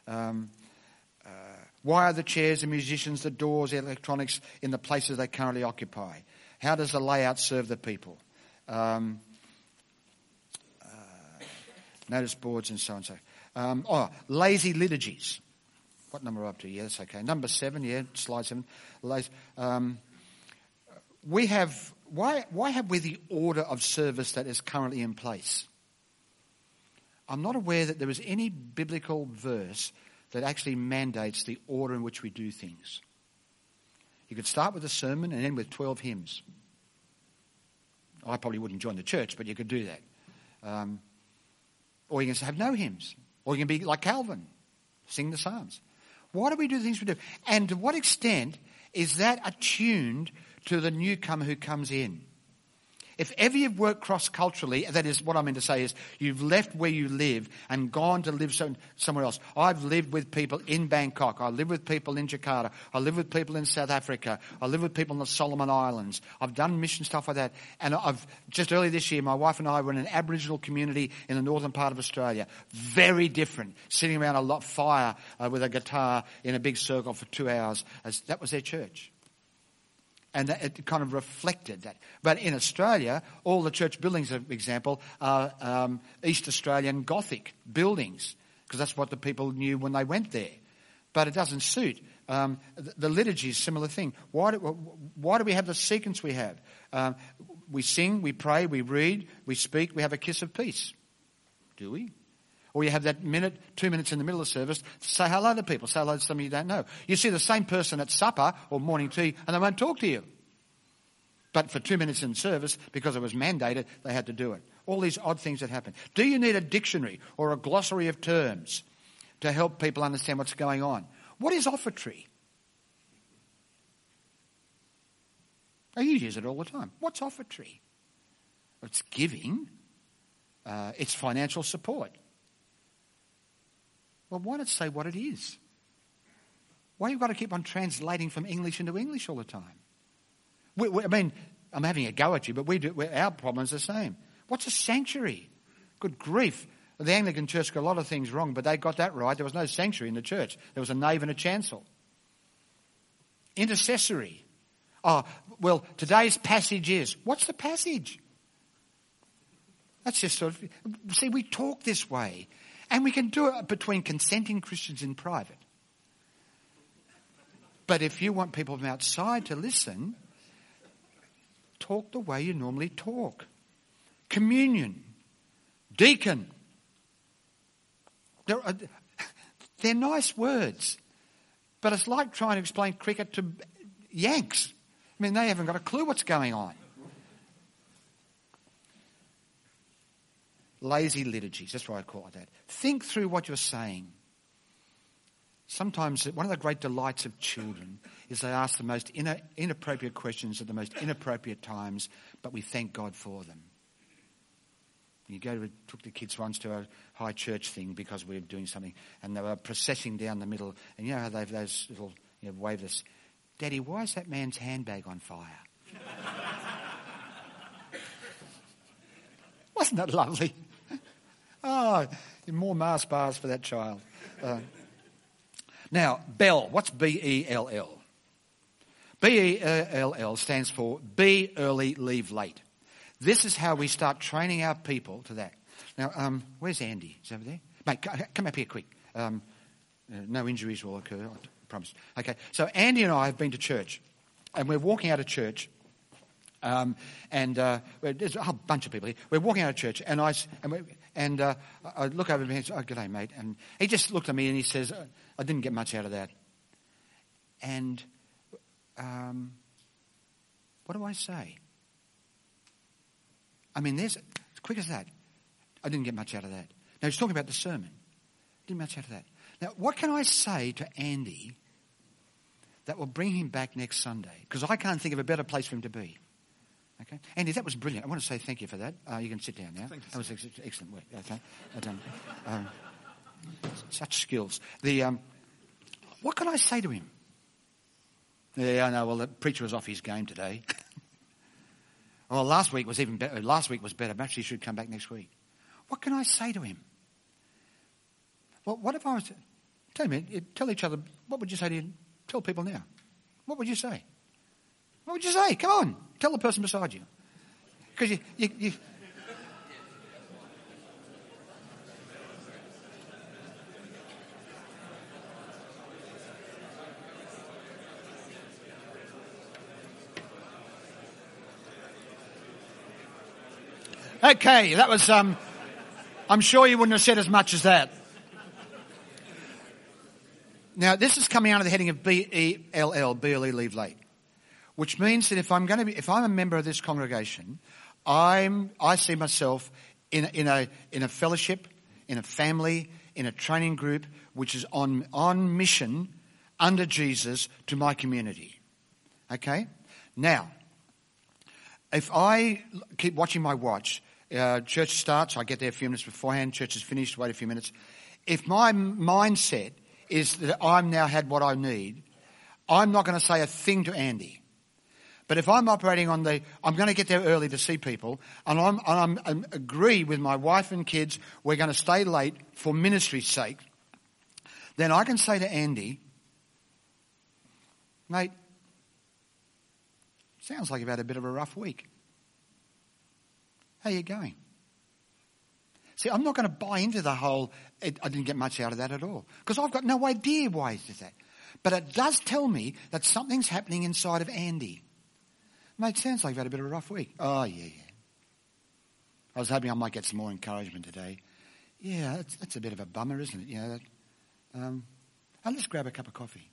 Why are the chairs, the musicians, the doors, the electronics in the places they currently occupy? How does the layout serve the people? Notice boards and so on. Lazy liturgies. What number are we up to? Yeah, that's okay. Number 7, yeah, slide 7. Why have we the order of service that is currently in place? I'm not aware that there is any biblical verse that actually mandates the order in which we do things. You could start with a sermon and end with 12 hymns. I probably wouldn't join the church, but you could do that. Or you can have no hymns. Or you can be like Calvin, sing the Psalms. Why do we do the things we do? And to what extent is that attuned to the newcomer who comes in? If ever you've worked cross-culturally, that is what I mean to say is you've left where you live and gone to live somewhere else. I've lived with people in Bangkok. I live with people in Jakarta. I live with people in South Africa. I live with people in the Solomon Islands. I've done mission stuff like that. And just earlier this year, my wife and I were in an Aboriginal community in the northern part of Australia. Very different. Sitting around a fire with a guitar in a big circle for 2 hours. That was their church. And it kind of reflected that. But in Australia, all the church buildings, for example, are East Australian Gothic buildings, because that's what the people knew when they went there. But it doesn't suit. The liturgy is a similar thing. Why do we have the sequence we have? We sing, we pray, we read, we speak, we have a kiss of peace. Do we? Or you have that 2 minutes in the middle of the service to say hello to people, say hello to somebody you don't know. You see the same person at supper or morning tea and they won't talk to you. But for 2 minutes in service, because it was mandated, they had to do it. All these odd things that happen. Do you need a dictionary or a glossary of terms to help people understand what's going on? What is offertory? Oh, you use it all the time. What's offertory? It's giving. It's financial support. Well, why not say what it is? Why have you got to keep on translating from English into English all the time? I mean, I'm having a go at you, but our problem is the same. What's a sanctuary? Good grief. The Anglican Church got a lot of things wrong, but they got that right. There was no sanctuary in the church. There was a nave and a chancel. Intercessory. Oh, well, today's passage is. What's the passage? That's just sort of... See, we talk this way. And we can do it between consenting Christians in private. But if you want people from outside to listen, talk the way you normally talk. Communion. Deacon. They're nice words. But it's like trying to explain cricket to Yanks. I mean, they haven't got a clue what's going on. Lazy liturgies, that's why I call it that. Think through what you're saying. Sometimes one of the great delights of children is they ask the most inappropriate questions at the most inappropriate times, but we thank God for them. Took the kids once to a high church thing because we were doing something, and they were processing down the middle, and you know how they've those little wave this, Daddy, why is that man's handbag on fire? Wasn't that lovely? Oh, more Mars bars for that child. Now, Bell. What's B-E-L-L? B-E-L-L stands for be early, leave late. This is how we start training our people to that. Now, where's Andy? Is he over there? Mate, come up here quick. No injuries will occur, I promise. Okay, so Andy and I have been to church, and we're walking out of church. There's a whole bunch of people here. We're walking out of church, and I look over him and say, "Oh, g'day, mate." And he just looked at me and he says, "I didn't get much out of that." And what do I say? I mean, as quick as that. I didn't get much out of that. Now he's talking about the sermon. Didn't much out of that. Now, what can I say to Andy that will bring him back next Sunday? Because I can't think of a better place for him to be. Okay, Andy, that was brilliant. I want to say thank you for that. You can sit down now. That was excellent work. Okay. Such skills. What can I say to him? Yeah, I know. Well, the preacher was off his game today. Well, last week was even better. Last week was better. Perhaps he should come back next week. What can I say to him? Well, what if I was to tell each other? What would you say to you? Tell people now. What would you say? What would you say? Come on. Tell the person beside you. Because you Okay, that was, I'm sure you wouldn't have said as much as that. Now, this is coming under the heading of B-E-L-L, be early, leave late. Which means that if I'm a member of this congregation, I see myself in a fellowship, in a family, in a training group, which is on mission under Jesus to my community. Okay? Now, if I keep watching my watch, church starts, I get there a few minutes beforehand, church is finished, wait a few minutes. If my mindset is that I've now had what I need, I'm not going to say a thing to Andy. But if I'm operating on I'm going to get there early to see people, and I'm agree with my wife and kids, we're going to stay late for ministry's sake, then I can say to Andy, mate, sounds like you've had a bit of a rough week. How are you going? See, I'm not going to buy into the whole, I didn't get much out of that at all. Because I've got no idea why it is that. But it does tell me that something's happening inside of Andy. Mate, sounds like you've had a bit of a rough week. Oh, yeah. I was hoping I might get some more encouragement today. yeah, that's a bit of a bummer, isn't it? You know, I'll just grab a cup of coffee.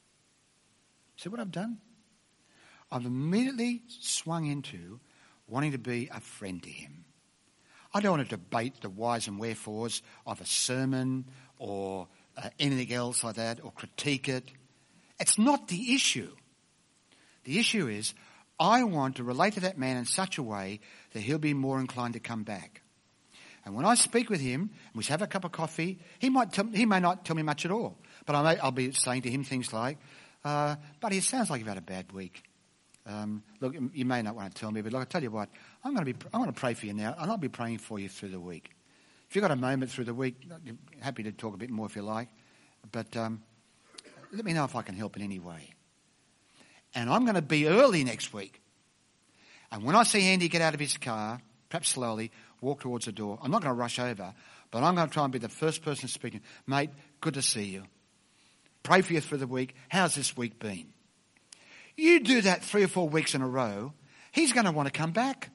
See what I've done? I've immediately swung into wanting to be a friend to him. I don't want to debate the whys and wherefores of a sermon or anything else like that, or critique it. It's not the issue. The issue is I want to relate to that man in such a way that he'll be more inclined to come back. And when I speak with him, and we have a cup of coffee, he may not tell me much at all. But I'll be saying to him things like, buddy, it sounds like you've had a bad week. Look, you may not want to tell me, but look, I'll tell you what, I'm going to pray for you now, and I'll be praying for you through the week. If you've got a moment through the week, I'm happy to talk a bit more if you like. But let me know if I can help in any way. And I'm going to be early next week. And when I see Andy get out of his car, perhaps slowly, walk towards the door, I'm not going to rush over, but I'm going to try and be the first person speaking. Mate, good to see you. Pray for you through the week. How's this week been? You do that 3 or 4 weeks in a row, he's going to want to come back.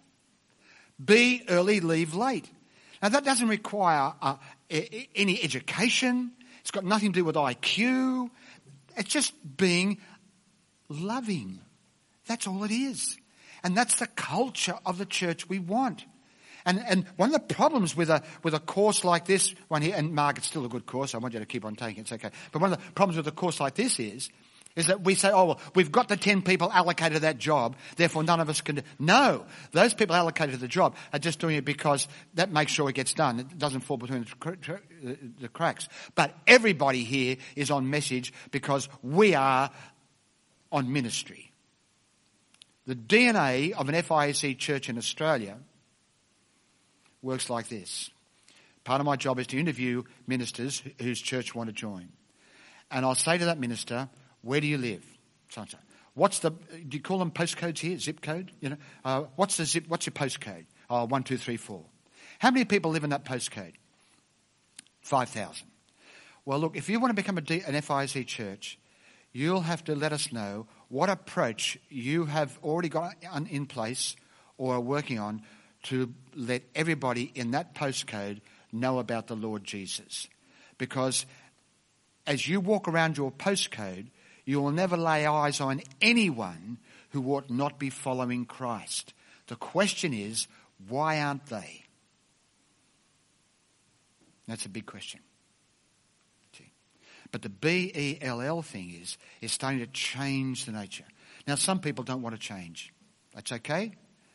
Be early, leave late. Now, that doesn't require any education. It's got nothing to do with IQ. It's just being loving. That's all it is. And that's the culture of the church we want. And one of the problems with a course like this, and Mark, it's still a good course, I want you to keep on taking it, it's okay. But one of the problems with a course like this is that we say, oh, well, we've got the 10 people allocated to that job, therefore none of us can do. No, those people allocated to the job are just doing it because that makes sure it gets done. It doesn't fall between the cracks. But everybody here is on message because we are on ministry. The DNA of an FIAC church in Australia works like this. Part of my job is to interview ministers whose church want to join. And I'll say to that minister, where do you live? So-and-so. Do you call them postcodes here? Zip code? You know, what's your postcode? Oh, 1234. How many people live in that postcode? 5,000. Well, look, if you want to become an FIAC church, you'll have to let us know what approach you have already got in place or are working on to let everybody in that postcode know about the Lord Jesus. Because as you walk around your postcode, you will never lay eyes on anyone who ought not be following Christ. The question is, why aren't they? That's a big question. See? But the BELL thing is starting to change the nature. Now, some people don't want to change. That's okay.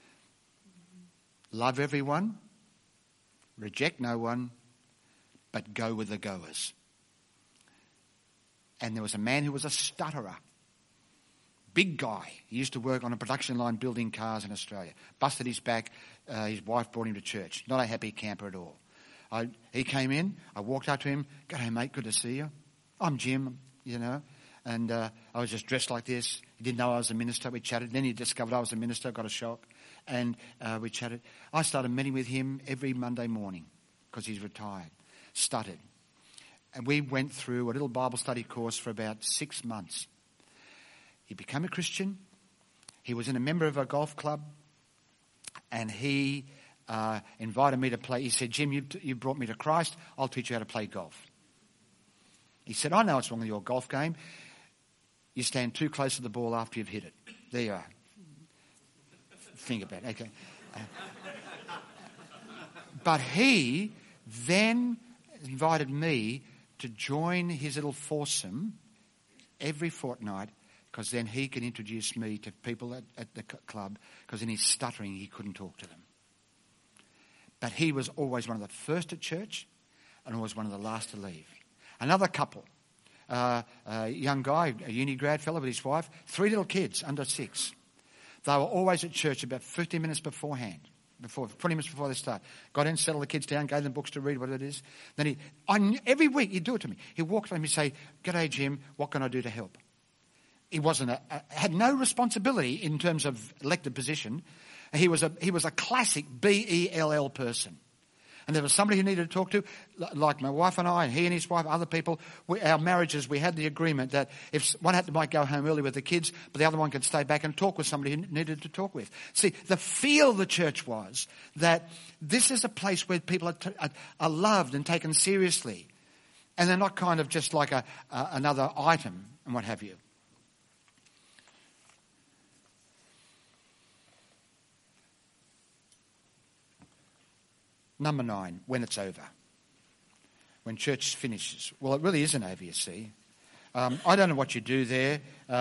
Love everyone, reject no one, but go with the goers. And there was a man who was a stutterer. Big guy. He used to work on a production line building cars in Australia. Busted his back. His wife brought him to church. Not a happy camper at all. He came in. I walked up to him. G'day, mate. Good to see you. I'm Jim, you know. And I was just dressed like this. He didn't know I was a minister. We chatted. Then he discovered I was a minister. Got a shock. And we chatted. I started meeting with him every Monday morning because he's retired. Stuttered. And we went through a little Bible study course for about 6 months. He became a Christian. He was a member of a golf club. And he invited me to play. He said, Jim, you brought me to Christ. I'll teach you how to play golf. He said, I know what's wrong with your golf game. You stand too close to the ball after you've hit it. There you are. Think about it. Okay. But he then invited me to join his little foursome every fortnight, because then he could introduce me to people at the club, because in his stuttering he couldn't talk to them. But he was always one of the first at church and always one of the last to leave. Another couple, a young guy, a uni grad fellow with his wife, 3 little kids under 6. They were always at church about 15 minutes beforehand. 20 minutes before they start. Got in, settled the kids down, gave them books to read, whatever it is. Then every week he'd do it to me. He'd walk to me and say, G'day, Jim, what can I do to help? He had no responsibility in terms of elected position. He was a classic BELL person. And there was somebody who needed to talk to, like my wife and I, and he and his wife, other people. Our marriages, we had the agreement that if one might go home early with the kids, but the other one could stay back and talk with somebody who needed to talk with. See, the feel of the church was that this is a place where people are loved and taken seriously. And they're not kind of just like another item and what have you. Number 9, when it's over. When church finishes. Well, it really isn't over, you see. I don't know what you do there.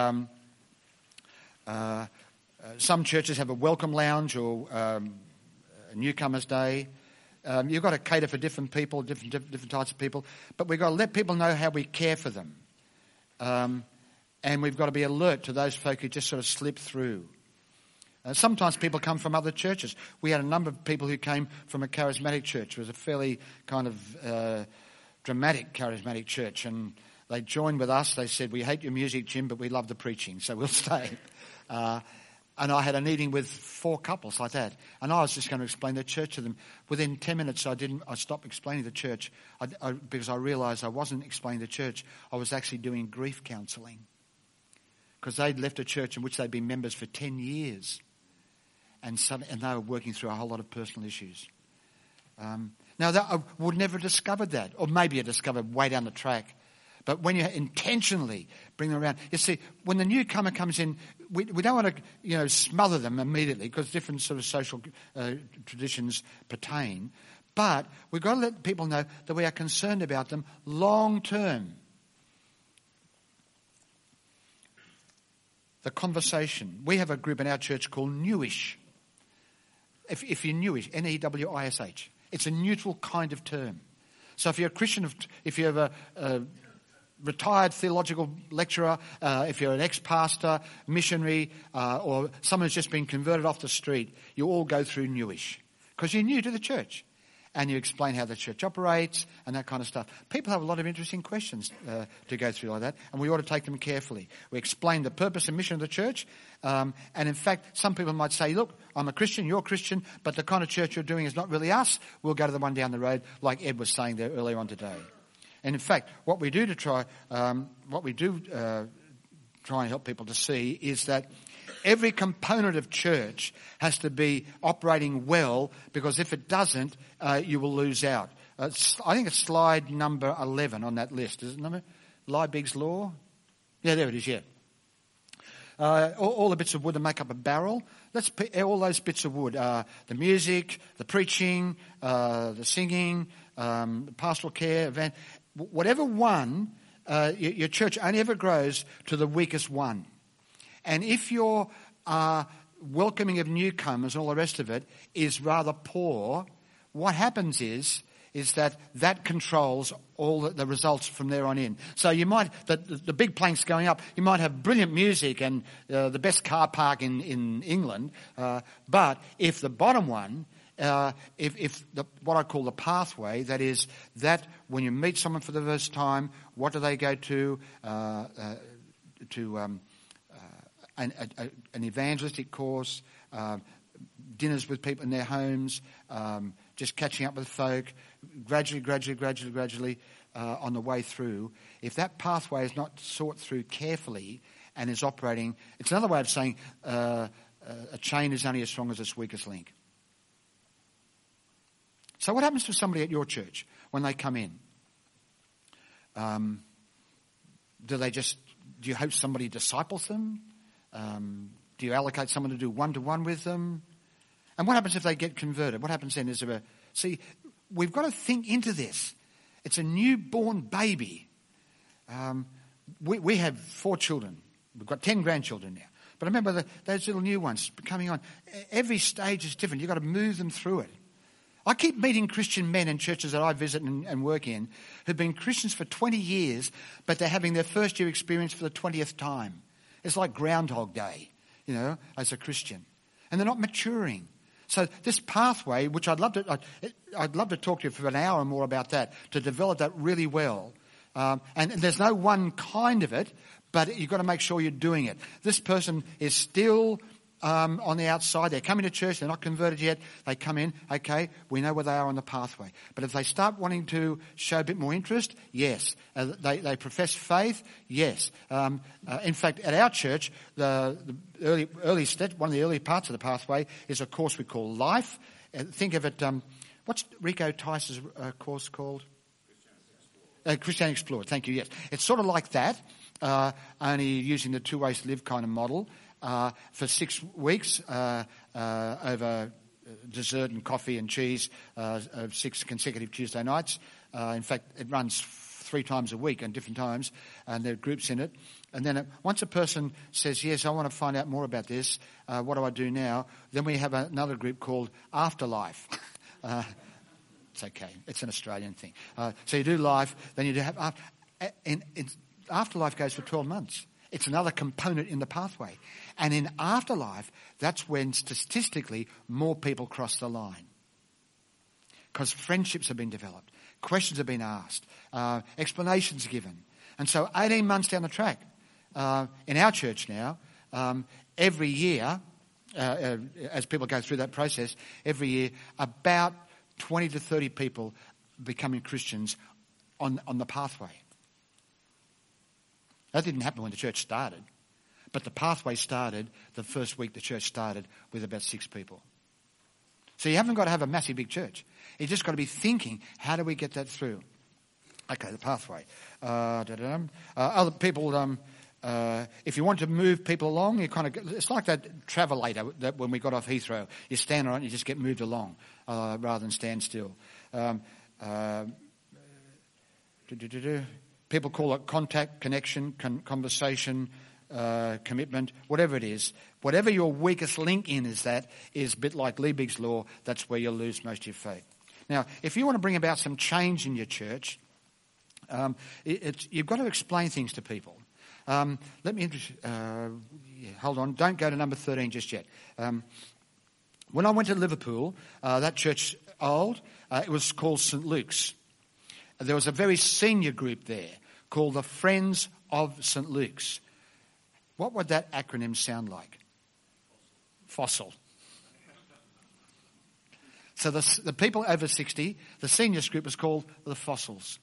Some churches have a welcome lounge or a newcomer's day. You've got to cater for different people, different types of people. But we've got to let people know how we care for them. And we've got to be alert to those folk who just sort of slip through. Sometimes people come from other churches. We had a number of people who came from a charismatic church. It was a fairly kind of dramatic charismatic church. And they joined with us. They said, "We hate your music, Jim, but we love the preaching, so we'll stay." And I had a meeting with 4 couples like that. And I was just going to explain the church to them. Within 10 minutes, I stopped explaining the church because I realised I wasn't explaining the church. I was actually doing grief counselling. Because they'd left a church in which they'd been members for 10 years. And they were working through a whole lot of personal issues. Now, I would never have discovered that. Or maybe I discovered way down the track. But when you intentionally bring them around. You see, when the newcomer comes in, we don't want to smother them immediately because different sort of social traditions pertain. But we've got to let people know that we are concerned about them long term. The conversation. We have a group in our church called Newish. If you're newish, Newish, it's a neutral kind of term. So if you're a Christian, if you're a retired theological lecturer, if you're an ex-pastor, missionary, or someone who's just been converted off the street, you all go through Newish because you're new to the church. And you explain how the church operates and that kind of stuff. People have a lot of interesting questions to go through like that, and we ought to take them carefully. We explain the purpose and mission of the church, and in fact, some people might say, "Look, I'm a Christian, you're a Christian, but the kind of church you're doing is not really us. We'll go to the one down the road," like Ed was saying there earlier on today. And in fact, what we do try and help people to see is that every component of church has to be operating well, because if it doesn't, you will lose out. I think it's slide number 11 on that list, isn't it? Liebig's Law? Yeah, there it is, yeah. All the bits of wood that make up a barrel. Let's pick all those bits of wood. The music, the preaching, the singing, the pastoral care, event. Whatever one, your church only ever grows to the weakest one. And if your welcoming of newcomers and all the rest of it is rather poor, what happens is that controls all the results from there on in. So you might, the big planks going up, you might have brilliant music and the best car park in England, but if the bottom one, what I call the pathway, that is that when you meet someone for the first time, what do they go to an evangelistic course, dinners with people in their homes, just catching up with folk, gradually on the way through. If that pathway is not sought through carefully and is operating, it's another way of saying a chain is only as strong as its weakest link. So what happens to somebody at your church when they come in? Do you hope somebody disciples them? Do you allocate someone to do one-to-one with them? And what happens if they get converted? What happens then? See, we've got to think into this. It's a newborn baby. We have 4 children. We've got 10 grandchildren now. But remember those little new ones coming on. Every stage is different. You've got to move them through it. I keep meeting Christian men in churches that I visit and work in who've been Christians for 20 years, but they're having their first year experience for the 20th time. It's like Groundhog Day, as a Christian. And they're not maturing. So this pathway, which I'd love to talk to you for an hour or more about that, to develop that really well. And there's no one kind of it, but you've got to make sure you're doing it. This person is still on the outside. They're coming to church. They're not converted yet. They come in. Okay, we know where they are on the pathway. But if they start wanting to show a bit more interest, yes. They profess faith, yes. In fact, at our church, the early step, one of the early parts of the pathway is a course we call Life. Think of it. What's Rico Tice's course called? Christianity Explored. Thank you. Yes, it's sort of like that, only using the 2 ways to live kind of model. For 6 weeks over dessert and coffee and cheese, 6 consecutive Tuesday nights. In fact, it runs 3 times a week at different times, and there are groups in it. And then once a person says, yes, I want to find out more about this, what do I do now? Then we have another group called Afterlife. It's okay. It's an Australian thing. So you do life, then you do have... Afterlife goes for 12 months. It's another component in the pathway. And in Afterlife, that's when statistically more people cross the line. Because friendships have been developed, questions have been asked, explanations given. And so 18 months down the track, in our church now, every year, as people go through that process, every year, about 20 to 30 people becoming Christians on the pathway. That didn't happen when the church started. But the pathway started the first week the church started with about 6 people. So you haven't got to have a massive big church. You've just got to be thinking, how do we get that through? Okay, the pathway. Other people, if you want to move people along, you kind of, it's like that travelator that when we got off Heathrow. You stand on it and you just get moved along rather than stand still. People call it contact, connection, conversation, commitment, whatever it is. Whatever your weakest link in is a bit like Liebig's law. That's where you'll lose most of your faith. Now, if you want to bring about some change in your church, you've got to explain things to people. Let me hold on. Don't go to number 13 just yet. When I went to Liverpool, that church old, it was called St. Luke's. There was a very senior group there called the Friends of St. Luke's. What would that acronym sound like? Fossil. So the people over 60, the seniors group was called the Fossils.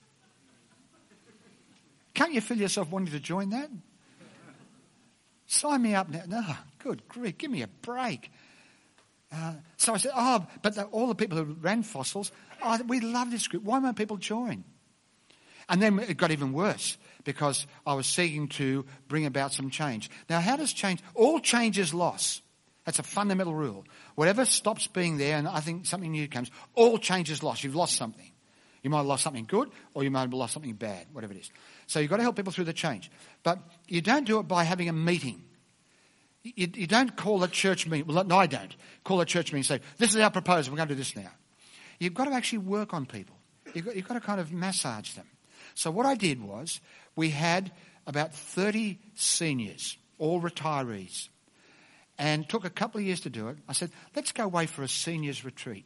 Can't you feel yourself wanting to join that? Sign me up now. No, good grief, give me a break. So I said, but all the people who ran Fossils, we love this group. Why won't people join? And then it got even worse because I was seeking to bring about some change. Now, how does change? All change is loss. That's a fundamental rule. Whatever stops being there and I think something new comes, all change is loss. You've lost something. You might have lost something good or you might have lost something bad, whatever it is. So you've got to help people through the change. But you don't do it by having a meeting. You don't call a church meeting. Well, no, I don't. Call a church meeting and say, this is our proposal, we're going to do this now. You've got to actually work on people. You've got to kind of massage them. So what I did was we had about 30 seniors, all retirees, and took a couple of years to do it. I said, let's go away for a seniors retreat.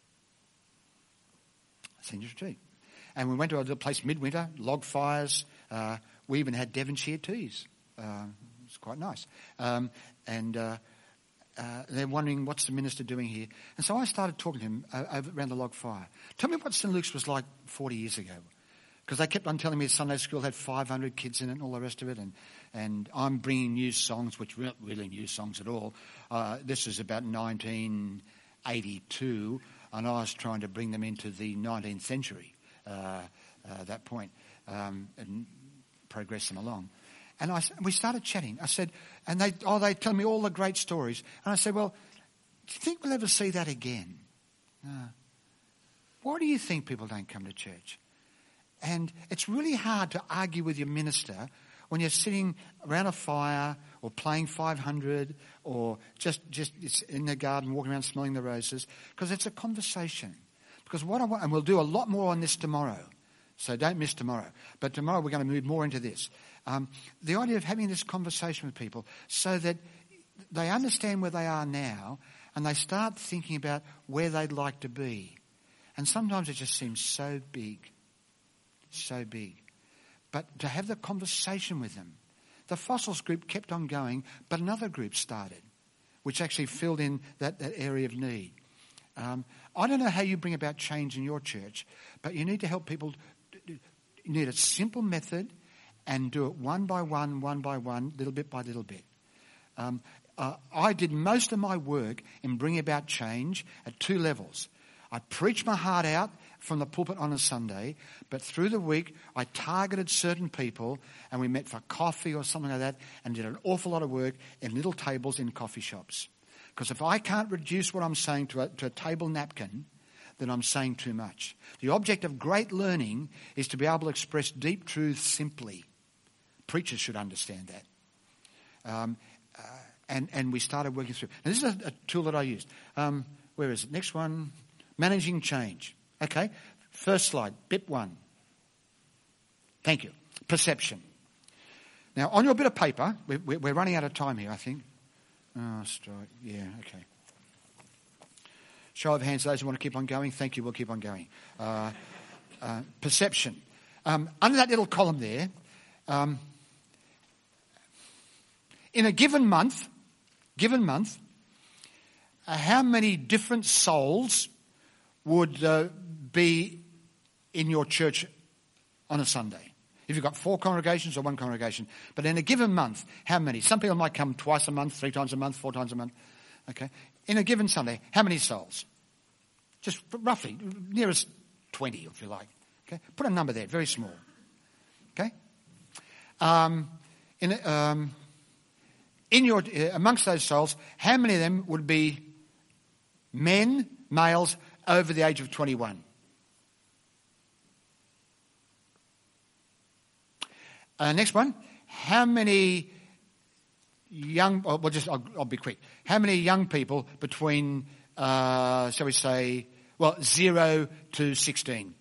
Seniors retreat. And we went to a place midwinter, log fires. We even had Devonshire teas. It's quite nice. And they're wondering, what's the minister doing here? And so I started talking to him around the log fire. Tell me what St. Luke's was like 40 years ago. Because they kept on telling me Sunday school had 500 kids in it and all the rest of it. And I'm bringing new songs, which weren't really new songs at all. This is about 1982, and I was trying to bring them into the 19th century at that point and progress them along. And we started chatting. I said, and they tell me all the great stories. And I said, well, do you think we'll ever see that again? Why do you think people don't come to church? And it's really hard to argue with your minister when you're sitting around a fire or playing 500 or just in the garden walking around smelling the roses, because it's a conversation. Because what I want, and we'll do a lot more on this tomorrow, so don't miss tomorrow. But tomorrow we're going to move more into this. The idea of having this conversation with people so that they understand where they are now and they start thinking about where they'd like to be. And sometimes it just seems so big. So big. But to have the conversation with them. The Fossils group kept on going, but another group started. which actually filled in that area of need. I don't know how you bring about change in your church, but you need to help people. You need a simple method and do it one by one, little bit by little bit. I did most of my work in bringing about change at 2 levels. I preached my heart out from the pulpit on a Sunday, but through the week I targeted certain people and we met for coffee or something like that and did an awful lot of work in little tables in coffee shops. Because if I can't reduce what I'm saying to a table napkin, then I'm saying too much. The object of great learning is to be able to express deep truths simply. Preachers should understand that. And we started working through. Now, this is a tool that I used. Where is it? Next one. Managing change. Okay. First slide. Bit 1. Thank you. Perception. Now, on your bit of paper, we're running out of time here, I think. Oh, strike. Yeah, okay. Show of hands, those who want to keep on going. Thank you, we'll keep on going. Perception. Under that little column there, in a given month, how many different souls would be in your church on a Sunday? If you've got 4 congregations or 1 congregation. But in a given month, how many? Some people might come twice a month, 3 times a month, 4 times a month. Okay. In a given Sunday, how many souls? Just roughly, nearest 20, if you like. Okay. Put a number there, very small. Okay. In your amongst those souls, how many of them would be males over the age of 21? Next one. How many young? I'll be quick. How many young people between, shall we say, 0 to 16?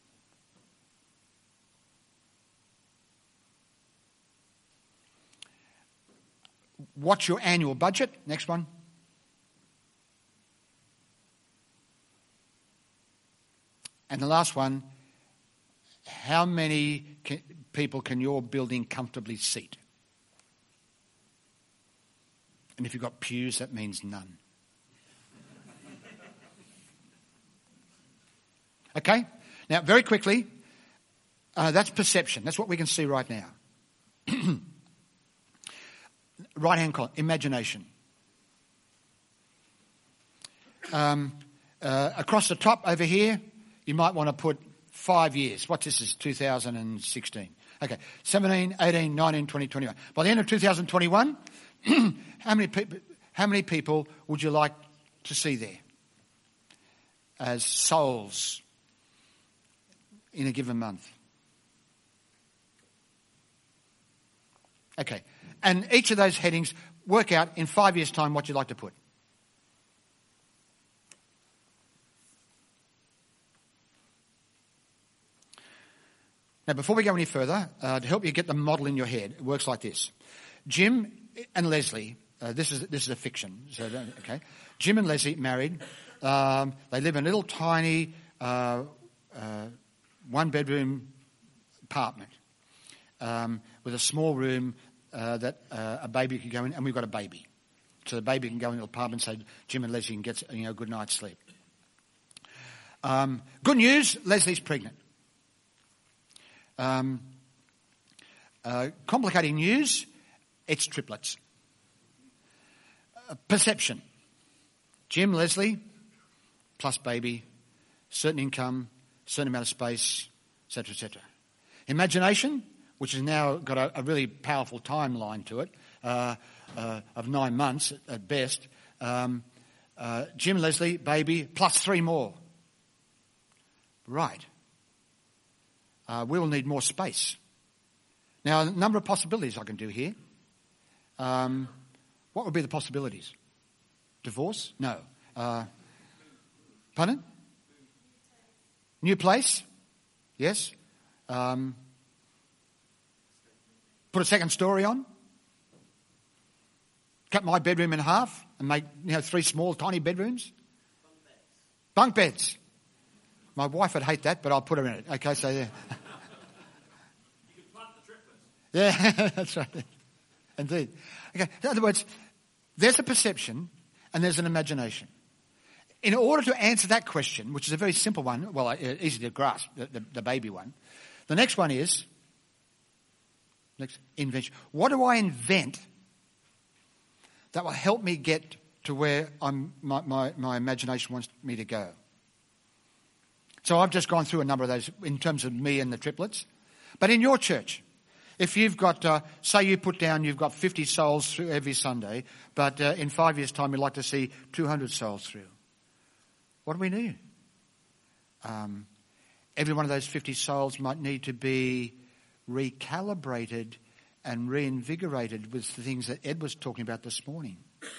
What's your annual budget? Next one. And the last one. How many people can your building comfortably seat? And if you've got pews, that means none. Okay? Now, very quickly, that's perception. That's what we can see right now. Right-hand column, imagination. Across the top over here, you might want to put 5 years. What's this? Is 2016. Okay, 17, 18, 19, 20, 21. By the end of 2021, how many people would you like to see there as souls in a given month? Okay, and each of those headings, work out in 5 years' time what you'd like to put. Now, before we go any further, to help you get the model in your head, it works like this. Jim and Leslie, this is a fiction, so okay. Jim and Leslie married. They live in a little tiny 1-bedroom apartment with a small room that a baby could go in, and we've got a baby. So the baby can go in the apartment so Jim and Leslie can get a good night's sleep. Good news, Leslie's pregnant. Complicating news, it's triplets. Perception. Jim, Leslie, plus baby, certain income, certain amount of space, etc., etc. Imagination, which has now got a really powerful timeline to it, of 9 months at best. Jim, Leslie, baby, plus 3 more. Right. We will need more space. Now, a number of possibilities I can do here. What would be the possibilities? Divorce? No. Pardon? New place? Yes. Put a second story on. Cut my bedroom in half and make 3 small, tiny bedrooms. Bunk beds. My wife would hate that, but I'll put her in it. Okay, so yeah. Yeah, that's right. Indeed. Okay, in other words, There's a perception and there's an imagination. In order to answer that question, which is a very simple one, well, easy to grasp, the baby one, the next one is, invention. What do I invent that will help me get to where my imagination wants me to go? So I've just gone through a number of those in terms of me and the triplets. But in your church, if you've got, say you put down you've got 50 souls through every Sunday, but in 5 years' time you'd like to see 200 souls through. What do we need? Every one of those 50 souls might need to be recalibrated and reinvigorated with the things that Ed was talking about this morning.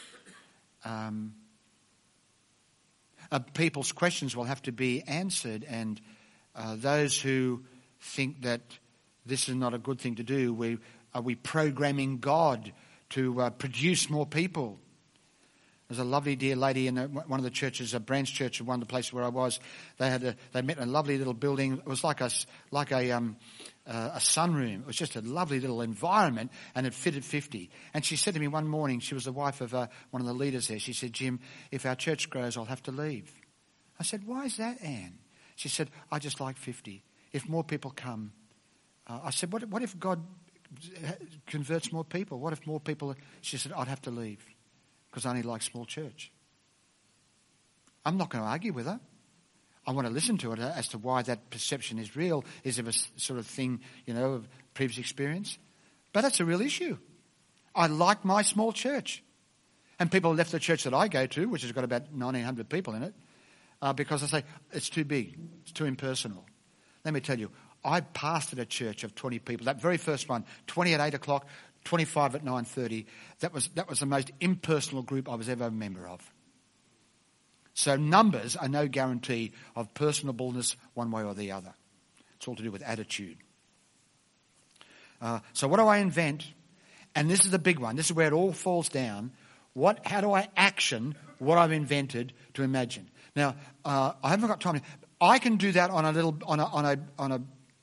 People's questions will have to be answered, and those who think that this is not a good thing to do, are we programming God to produce more people? There's a lovely dear lady in one of the churches, a branch church of one of the places where I was. They met in a lovely little building. It was like a sunroom. It was just a lovely little environment, and it fitted 50. And she said to me one morning, she was the wife of one of the leaders there. She said, "Jim, if our church grows, I'll have to leave." I said, "Why is that, Anne?" She said, "I just like 50. If more people come." I said, what if God converts more people? What if more people... She said, "I'd have to leave because I only like small church." I'm not going to argue with her. I want to listen to it as to why that perception is real. Is it a sort of thing, of previous experience? But that's a real issue. I like my small church. And people left the church that I go to, which has got about 1,900 people in it, because I say, it's too big, it's too impersonal. Let me tell you, I pastored a church of 20 people. That very first one, 20 at 8 o'clock, 25 at 9:30. That was the most impersonal group I was ever a member of. So numbers are no guarantee of personableness one way or the other. It's all to do with attitude. So what do I invent? And this is the big one. This is where it all falls down. How do I action what I've invented to imagine? Now, I haven't got time. I can do that on a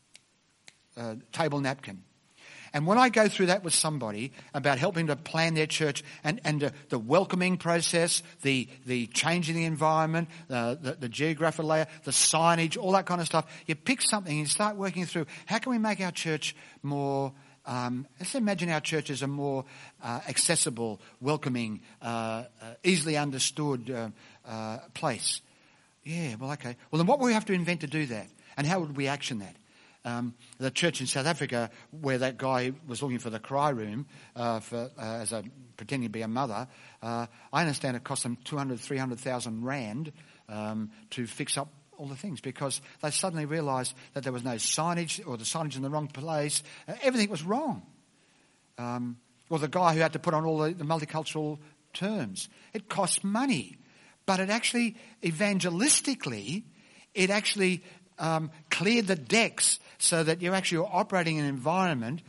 table napkin. And when I go through that with somebody about helping to plan their church and the welcoming process, the changing the environment, the geographical layer, the signage, all that kind of stuff, you pick something and you start working through, how can we make our church more, let's imagine our church as a more accessible, welcoming, easily understood place. Yeah, well, okay. Well, then what would we have to invent to do that? And how would we action that? The church in South Africa, where that guy was looking for the cry room pretending to be a mother, I understand it cost them 200,000, 300,000 rand to fix up all the things, because they suddenly realised that there was no signage, or the signage in the wrong place. Everything was wrong. Or the guy who had to put on all the multicultural terms. It cost money. But it actually, evangelistically, it actually cleared the decks so that you're actually operating in an environment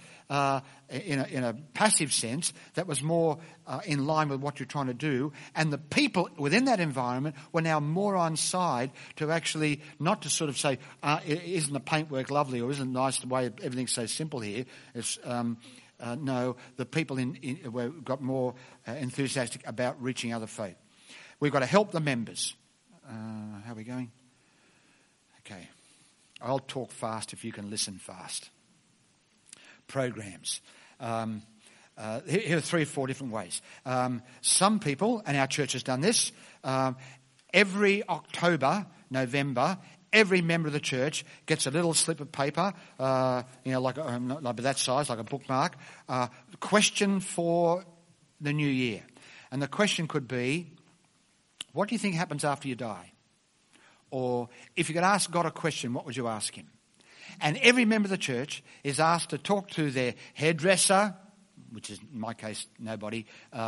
in a passive sense that was more in line with what you're trying to do. And the people within that environment were now more on side to actually not to sort of say, isn't the paintwork lovely, or isn't it nice the way everything's so simple here? It's, no, the people got more enthusiastic about reaching other folk. We've got to help the members. How are we going? Okay. I'll talk fast if you can listen fast. Programs. Here are 3 or 4 different ways. Some people, and our church has done this, every October, November, every member of the church gets a little slip of paper, like that size, like a bookmark, question for the new year. And the question could be, what do you think happens after you die? Or if you could ask God a question, what would you ask him? And every member of the church is asked to talk to their hairdresser, which is in my case nobody,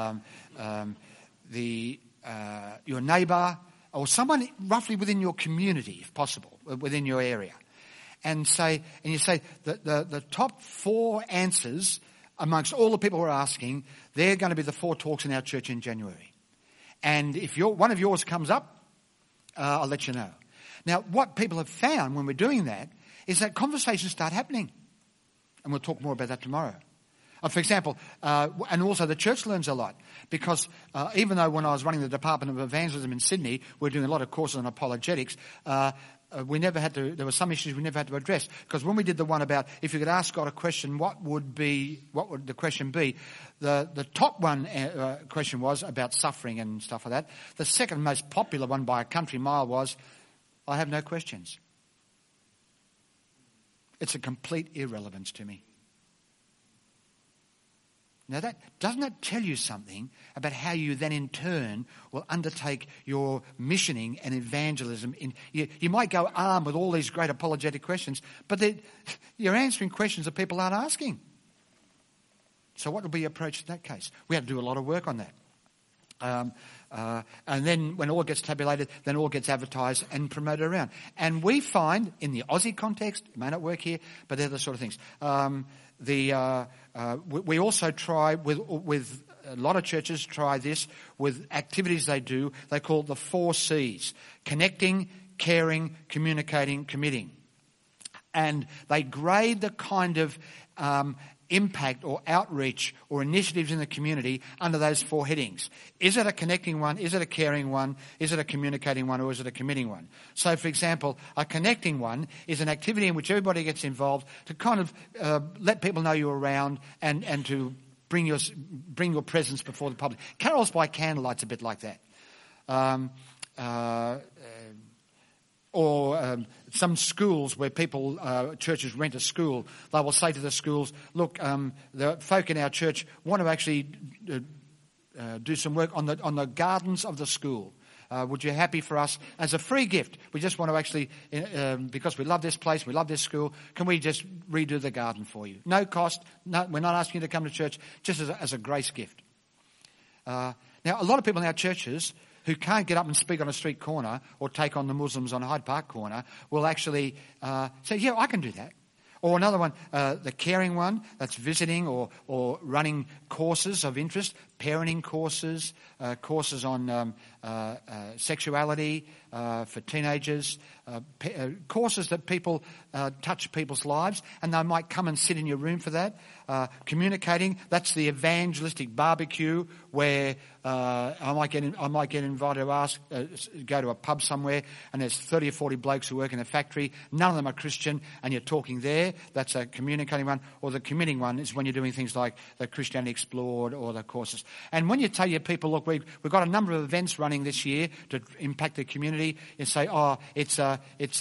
your neighbour, or someone roughly within your community, if possible, within your area, and you say that the top 4 answers amongst all the people who are asking, they're going to be the 4 talks in our church in January. And if one of yours comes up, I'll let you know. Now, what people have found when we're doing that is that conversations start happening. And we'll talk more about that tomorrow. For example, and also the church learns a lot because even though when I was running the Department of Evangelism in Sydney, we were doing a lot of courses on apologetics, there were some issues we never had to address. Because when we did the one about if you could ask God a question, what would the question be? The top one question was about suffering and stuff like that. The second most popular one by a country mile was, I have no questions. It's a complete irrelevance to me. Now, doesn't that tell you something about how you then in turn will undertake your missioning and evangelism? You might go armed with all these great apologetic questions, but you're answering questions that people aren't asking. So what will be your approach in that case? We have to do a lot of work on that. And then when all gets tabulated, then all gets advertised and promoted around. And we find, in the Aussie context, it may not work here, but they're the sort of things. We also try with a lot of churches try this with activities they do. They call it the 4 C's: connecting, caring, communicating, committing. And they grade the kind of impact or outreach or initiatives in the community under those 4 headings. Is it a connecting one? Is it a caring one? Is it a communicating one? Or is it a committing one? So, for example, a connecting one is an activity in which everybody gets involved to kind of let people know you're around and to bring your presence before the public. Carols by Candlelight's a bit like that. Or some schools where churches rent a school, they will say to the schools, look, the folk in our church want to actually do some work on the gardens of the school. Would you be happy for us as a free gift? We just want to actually, because we love this place, we love this school, can we just redo the garden for you? No cost. No, we're not asking you to come to church, just as a grace gift. Now, a lot of people in our churches who can't get up and speak on a street corner or take on the Muslims on Hyde Park corner will actually say, yeah, I can do that. Or another one, the caring one, that's visiting or running courses of interest, parenting courses, courses on sexuality for teenagers, courses that people touch people's lives, and they might come and sit in your room for that. Communicating, that's the evangelistic barbecue where I might get invited to go to a pub somewhere, and there's 30 or 40 blokes who work in a factory. None of them are Christian, and you're talking there. That's a communicating one. Or the committing one is when you're doing things like the Christianity Explored or the courses. And when you tell your people, look, we've got a number of events running this year to impact the community, you say, oh, it's a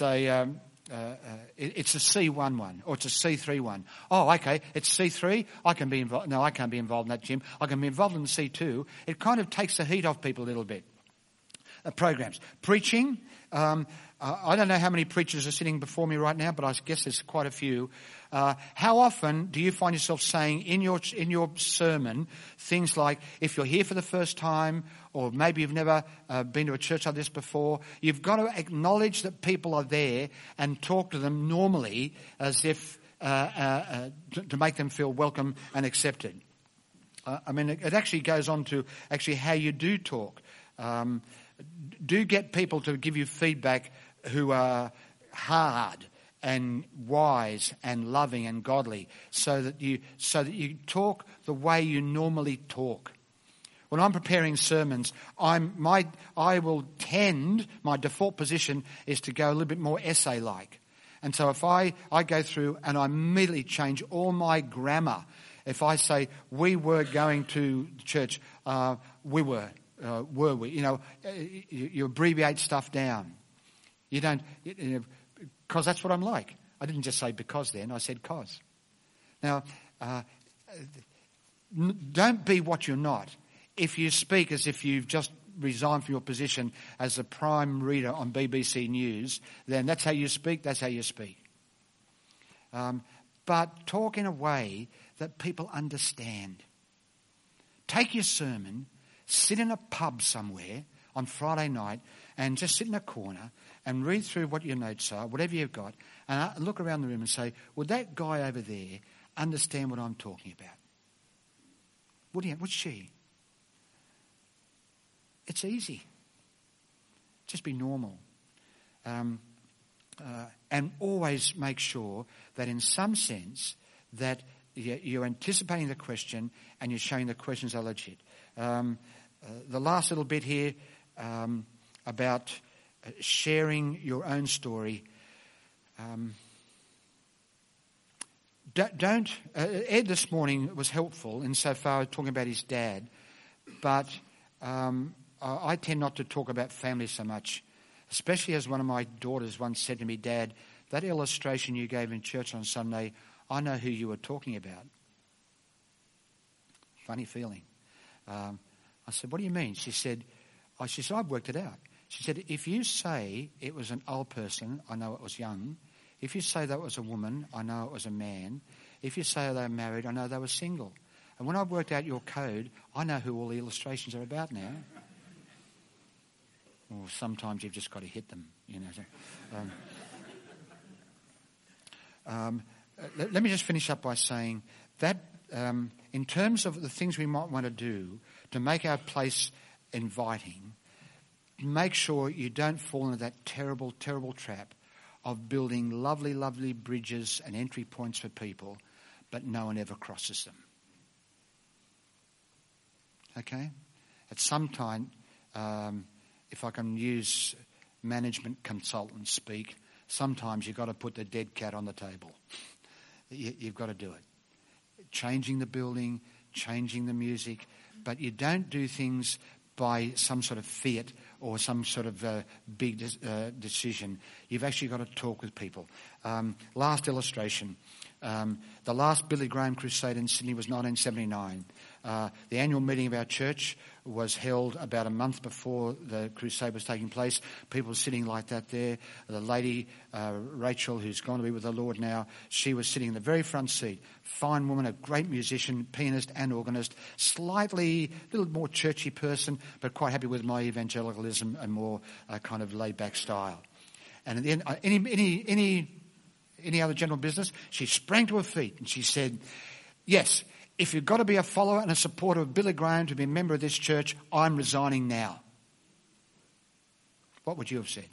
C1 one, or it's a C3 one. Oh, okay, it's C3. I can be involved. No, I can't be involved in that, Jim. I can be involved in the C2. It kind of takes the heat off people a little bit. Programs. Preaching. I don't know how many preachers are sitting before me right now, but I guess there's quite a few. How often do you find yourself saying in your sermon things like, if you're here for the first time, or maybe you've never been to a church like this before, you've got to acknowledge that people are there and talk to them normally as if to make them feel welcome and accepted. I mean, it actually goes on to actually how you do talk. Do get people to give you feedback who are hard and wise and loving and godly, so that you talk the way you normally talk. When I'm preparing sermons, my default position is to go a little bit more essay-like. And so if I go through and I immediately change all my grammar, if I say, we were going to church, we were we? You know, you abbreviate stuff down. You don't, because that's what I'm like. I didn't just say because then, I said cause. Now, don't be what you're not. If you speak as if you've just resigned from your position as a prime reader on BBC News, then that's how you speak, that's how you speak. But talk in a way that people understand. Take your sermon, sit in a pub somewhere on Friday night and just sit in a corner and read through what your notes are, whatever you've got, and look around the room and say, would that guy over there understand what I'm talking about? Would she? It's easy. Just be normal. And always make sure that in some sense that you're anticipating the question and you're showing the questions are legit. The last little bit here about sharing your own story. Ed this morning was helpful insofar as talking about his dad, but I tend not to talk about family so much, especially as one of my daughters once said to me, "Dad, that illustration you gave in church on Sunday, I know who you were talking about." Funny feeling. I said, "What do you mean?" She said, "I've worked it out." She said, "If you say it was an old person, I know it was young. If you say that was a woman, I know it was a man. If you say they were married, I know they were single. And when I've worked out your code, I know who all the illustrations are about now." Or sometimes you've just got to hit them, Let me just finish up by saying that in terms of the things we might want to do to make our place inviting, make sure you don't fall into that terrible, terrible trap of building lovely, lovely bridges and entry points for people, but no one ever crosses them. Okay? At some time, if I can use management consultant speak, sometimes you've got to put the dead cat on the table. You've got to do it. Changing the building, changing the music, but you don't do things by some sort of fiat or some sort of big decision. You've actually got to talk with people. Last illustration. The last Billy Graham crusade in Sydney was 1979. The annual meeting of our church was held about a month before the crusade was taking place. People were sitting like that there. The lady, Rachel, who's gone to be with the Lord now, she was sitting in the very front seat. Fine woman, a great musician, pianist and organist, slightly, a little more churchy person, but quite happy with my evangelicalism and more kind of laid-back style. And at the end, any other general business, she sprang to her feet and she said, "Yes, if you've got to be a follower and a supporter of Billy Graham to be a member of this church, I'm resigning now." What would you have said?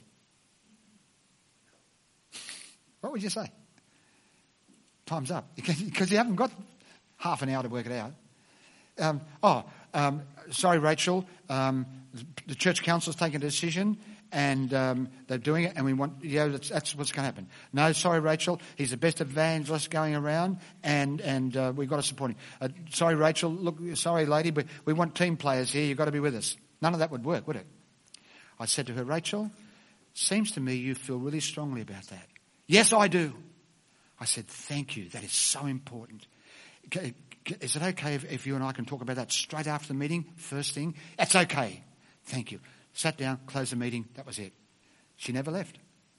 What would you say? Time's up. Because you haven't got half an hour to work it out. Sorry, Rachel. The church council's taken a decision and they're doing it and we want, that's what's going to happen. No, sorry, Rachel. He's the best evangelist going around and we've got to support him. Sorry, Rachel. Look, sorry, lady, but we want team players here. You've got to be with us. None of that would work, would it? I said to her, "Rachel, seems to me you feel really strongly about that." "Yes, I do." I said, "Thank you. That is so important. Is it okay if you and I can talk about that straight after the meeting, first thing?" "That's okay. Thank you." Sat down, closed the meeting. That was it. She never left.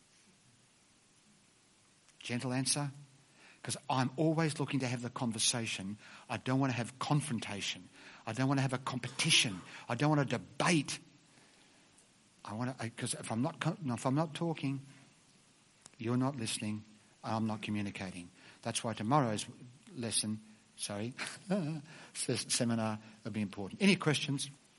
Gentle answer. Because I'm always looking to have the conversation. I don't want to have confrontation. I don't want to have a competition. I don't want to debate. I want to, because if I'm not talking, you're not listening. I'm not communicating. That's why tomorrow's seminar will be important. Any questions?